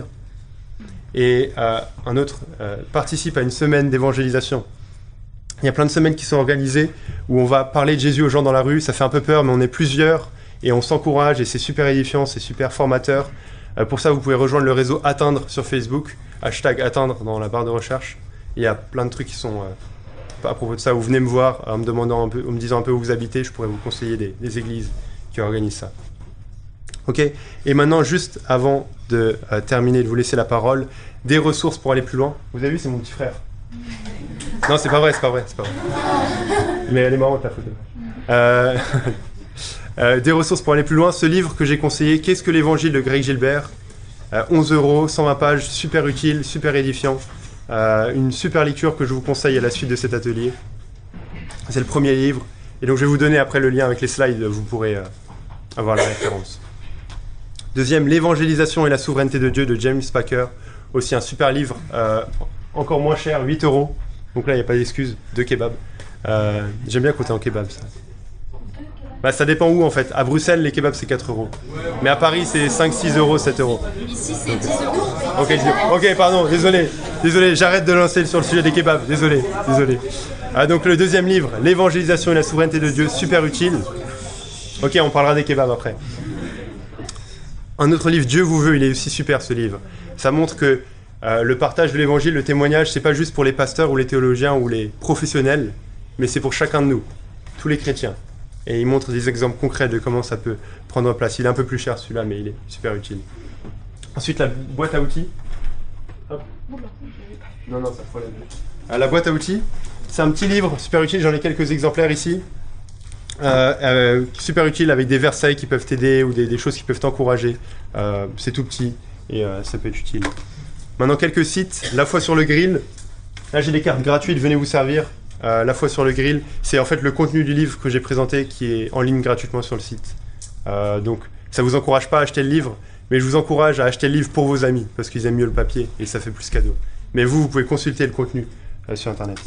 Et euh, un autre, euh, participe à une semaine d'évangélisation. Il y a plein de semaines qui sont organisées où on va parler de Jésus aux gens dans la rue, ça fait un peu peur, mais on est plusieurs et on s'encourage et c'est super édifiant, c'est super formateur. Pour ça, vous pouvez rejoindre le réseau Atteindre sur Facebook, hashtag Atteindre dans la barre de recherche. Il y a plein de trucs qui sont euh, à propos de ça. Vous venez me voir en me demandant un peu, en me disant un peu où vous habitez, je pourrais vous conseiller des, des églises qui organisent ça. Ok. Et maintenant, juste avant de euh, terminer, de vous laisser la parole, des ressources pour aller plus loin. Vous avez vu, c'est mon petit frère. Non, c'est pas vrai, c'est pas vrai, c'est pas vrai. Mais elle est marrante ta photo. Euh... Euh, des ressources pour aller plus loin, ce livre que j'ai conseillé, Qu'est-ce que l'évangile de Greg Gilbert, euh, onze euros, cent vingt pages, super utile, super édifiant, euh, une super lecture que je vous conseille à la suite de cet atelier. C'est le premier livre, Et donc je vais vous donner après le lien avec les slides, vous pourrez euh, avoir la référence. Deuxième, l'évangélisation et la souveraineté de Dieu de James Packer. Aussi un super livre, euh, encore moins cher, huit euros. Donc là, il n'y a pas d'excuse, deux kebabs. Euh, j'aime bien côté en kebab, ça. Bah, ça dépend où en fait. À Bruxelles, les kebabs c'est quatre euros. Mais à Paris, c'est cinq, six euros, sept euros. Ici, c'est dix euros. Ok, ok, pardon, désolé. Désolé, j'arrête de lancer sur le sujet des kebabs. Désolé, désolé. Ah, donc le deuxième livre, l'évangélisation et la souveraineté de Dieu, super utile. Ok, on parlera des kebabs après. Un autre livre, Dieu vous veut, il est aussi super ce livre. Ça montre que euh, le partage de l'évangile, le témoignage, c'est pas juste pour les pasteurs ou les théologiens ou les professionnels, mais c'est pour chacun de nous, tous les chrétiens. Et il montre des exemples concrets de comment ça peut prendre place. Il est un peu plus cher celui-là, mais il est super utile. Ensuite, la boîte à outils. Hop. Non, non, ça problème. Euh, la boîte à outils, c'est un petit livre super utile, j'en ai quelques exemplaires ici. Euh, euh, super utile avec des versets qui peuvent t'aider ou des, des choses qui peuvent t'encourager. Euh, c'est tout petit et euh, ça peut être utile. Maintenant, quelques sites. La foi sur le grill. Là, j'ai des cartes gratuites, venez vous servir. Euh, La foi sur le grill, c'est en fait le contenu du livre que j'ai présenté qui est en ligne gratuitement sur le site. Euh, donc, ça vous encourage pas à acheter le livre, mais je vous encourage à acheter le livre pour vos amis parce qu'ils aiment mieux le papier et ça fait plus cadeau. Mais vous, vous pouvez consulter le contenu euh, sur Internet.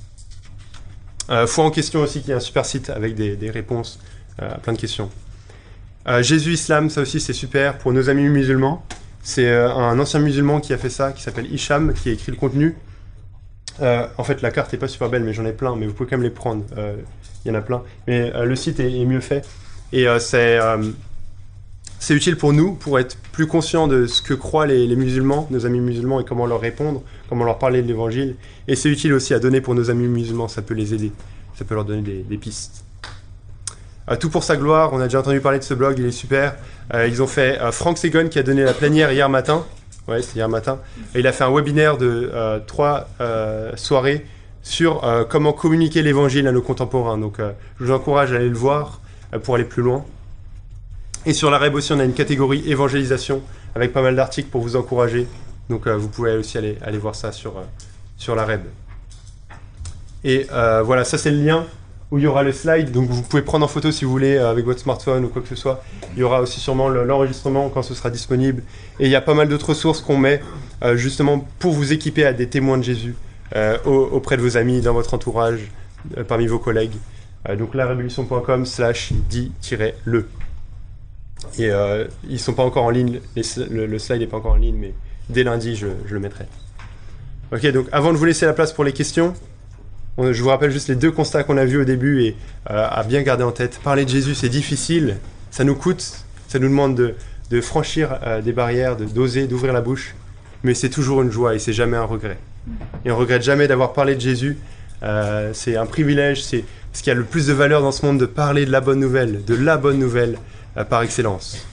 Euh, Foi en question aussi, qui est un super site avec des, des réponses euh, à plein de questions. Euh, Jésus Islam, ça aussi c'est super pour nos amis musulmans. C'est euh, un ancien musulman qui a fait ça, qui s'appelle Hicham, qui a écrit le contenu. Euh, en fait, la carte n'est pas super belle, mais j'en ai plein, mais vous pouvez quand même les prendre. Il euh, y en a plein. Mais euh, le site est, est mieux fait. Et euh, c'est, euh, c'est utile pour nous, pour être plus conscients de ce que croient les, les musulmans, nos amis musulmans, et comment leur répondre, comment leur parler de l'évangile. Et c'est utile aussi à donner pour nos amis musulmans, ça peut les aider. Ça peut leur donner des, des pistes. Euh, Tout pour sa gloire, on a déjà entendu parler de ce blog, il est super. Euh, ils ont fait euh, Frank Segon qui a donné la plénière hier matin. Ouais, c'est hier matin. Et il a fait un webinaire de euh, trois euh, soirées sur euh, comment communiquer l'évangile à nos contemporains. Donc, euh, je vous encourage à aller le voir euh, pour aller plus loin. Et sur la R E B aussi, on a une catégorie évangélisation avec pas mal d'articles pour vous encourager. Donc, euh, vous pouvez aussi aller, aller voir ça sur, euh, sur la R E B. Et euh, voilà, ça c'est le lien où il y aura le slide. Donc, vous pouvez prendre en photo si vous voulez euh, avec votre smartphone ou quoi que ce soit. Il y aura aussi sûrement le, l'enregistrement quand ce sera disponible. Et il y a pas mal d'autres ressources qu'on met euh, justement pour vous équiper à des témoins de Jésus euh, auprès de vos amis, dans votre entourage, euh, parmi vos collègues. Euh, donc, la révolution point com slash dit-le. Et euh, ils ne sont pas encore en ligne, les, le, le slide n'est pas encore en ligne, mais dès lundi, je, je le mettrai. Ok, donc avant de vous laisser la place pour les questions, on, je vous rappelle juste les deux constats qu'on a vus au début et euh, à bien garder en tête. Parler de Jésus, c'est difficile, ça nous coûte, ça nous demande de, de franchir euh, des barrières, de, d'oser, d'ouvrir la bouche, mais c'est toujours une joie et c'est jamais un regret. Et on ne regrette jamais d'avoir parlé de Jésus. Euh, c'est un privilège, c'est ce qui a le plus de valeur dans ce monde, de parler de la bonne nouvelle, de la bonne nouvelle, euh, par excellence.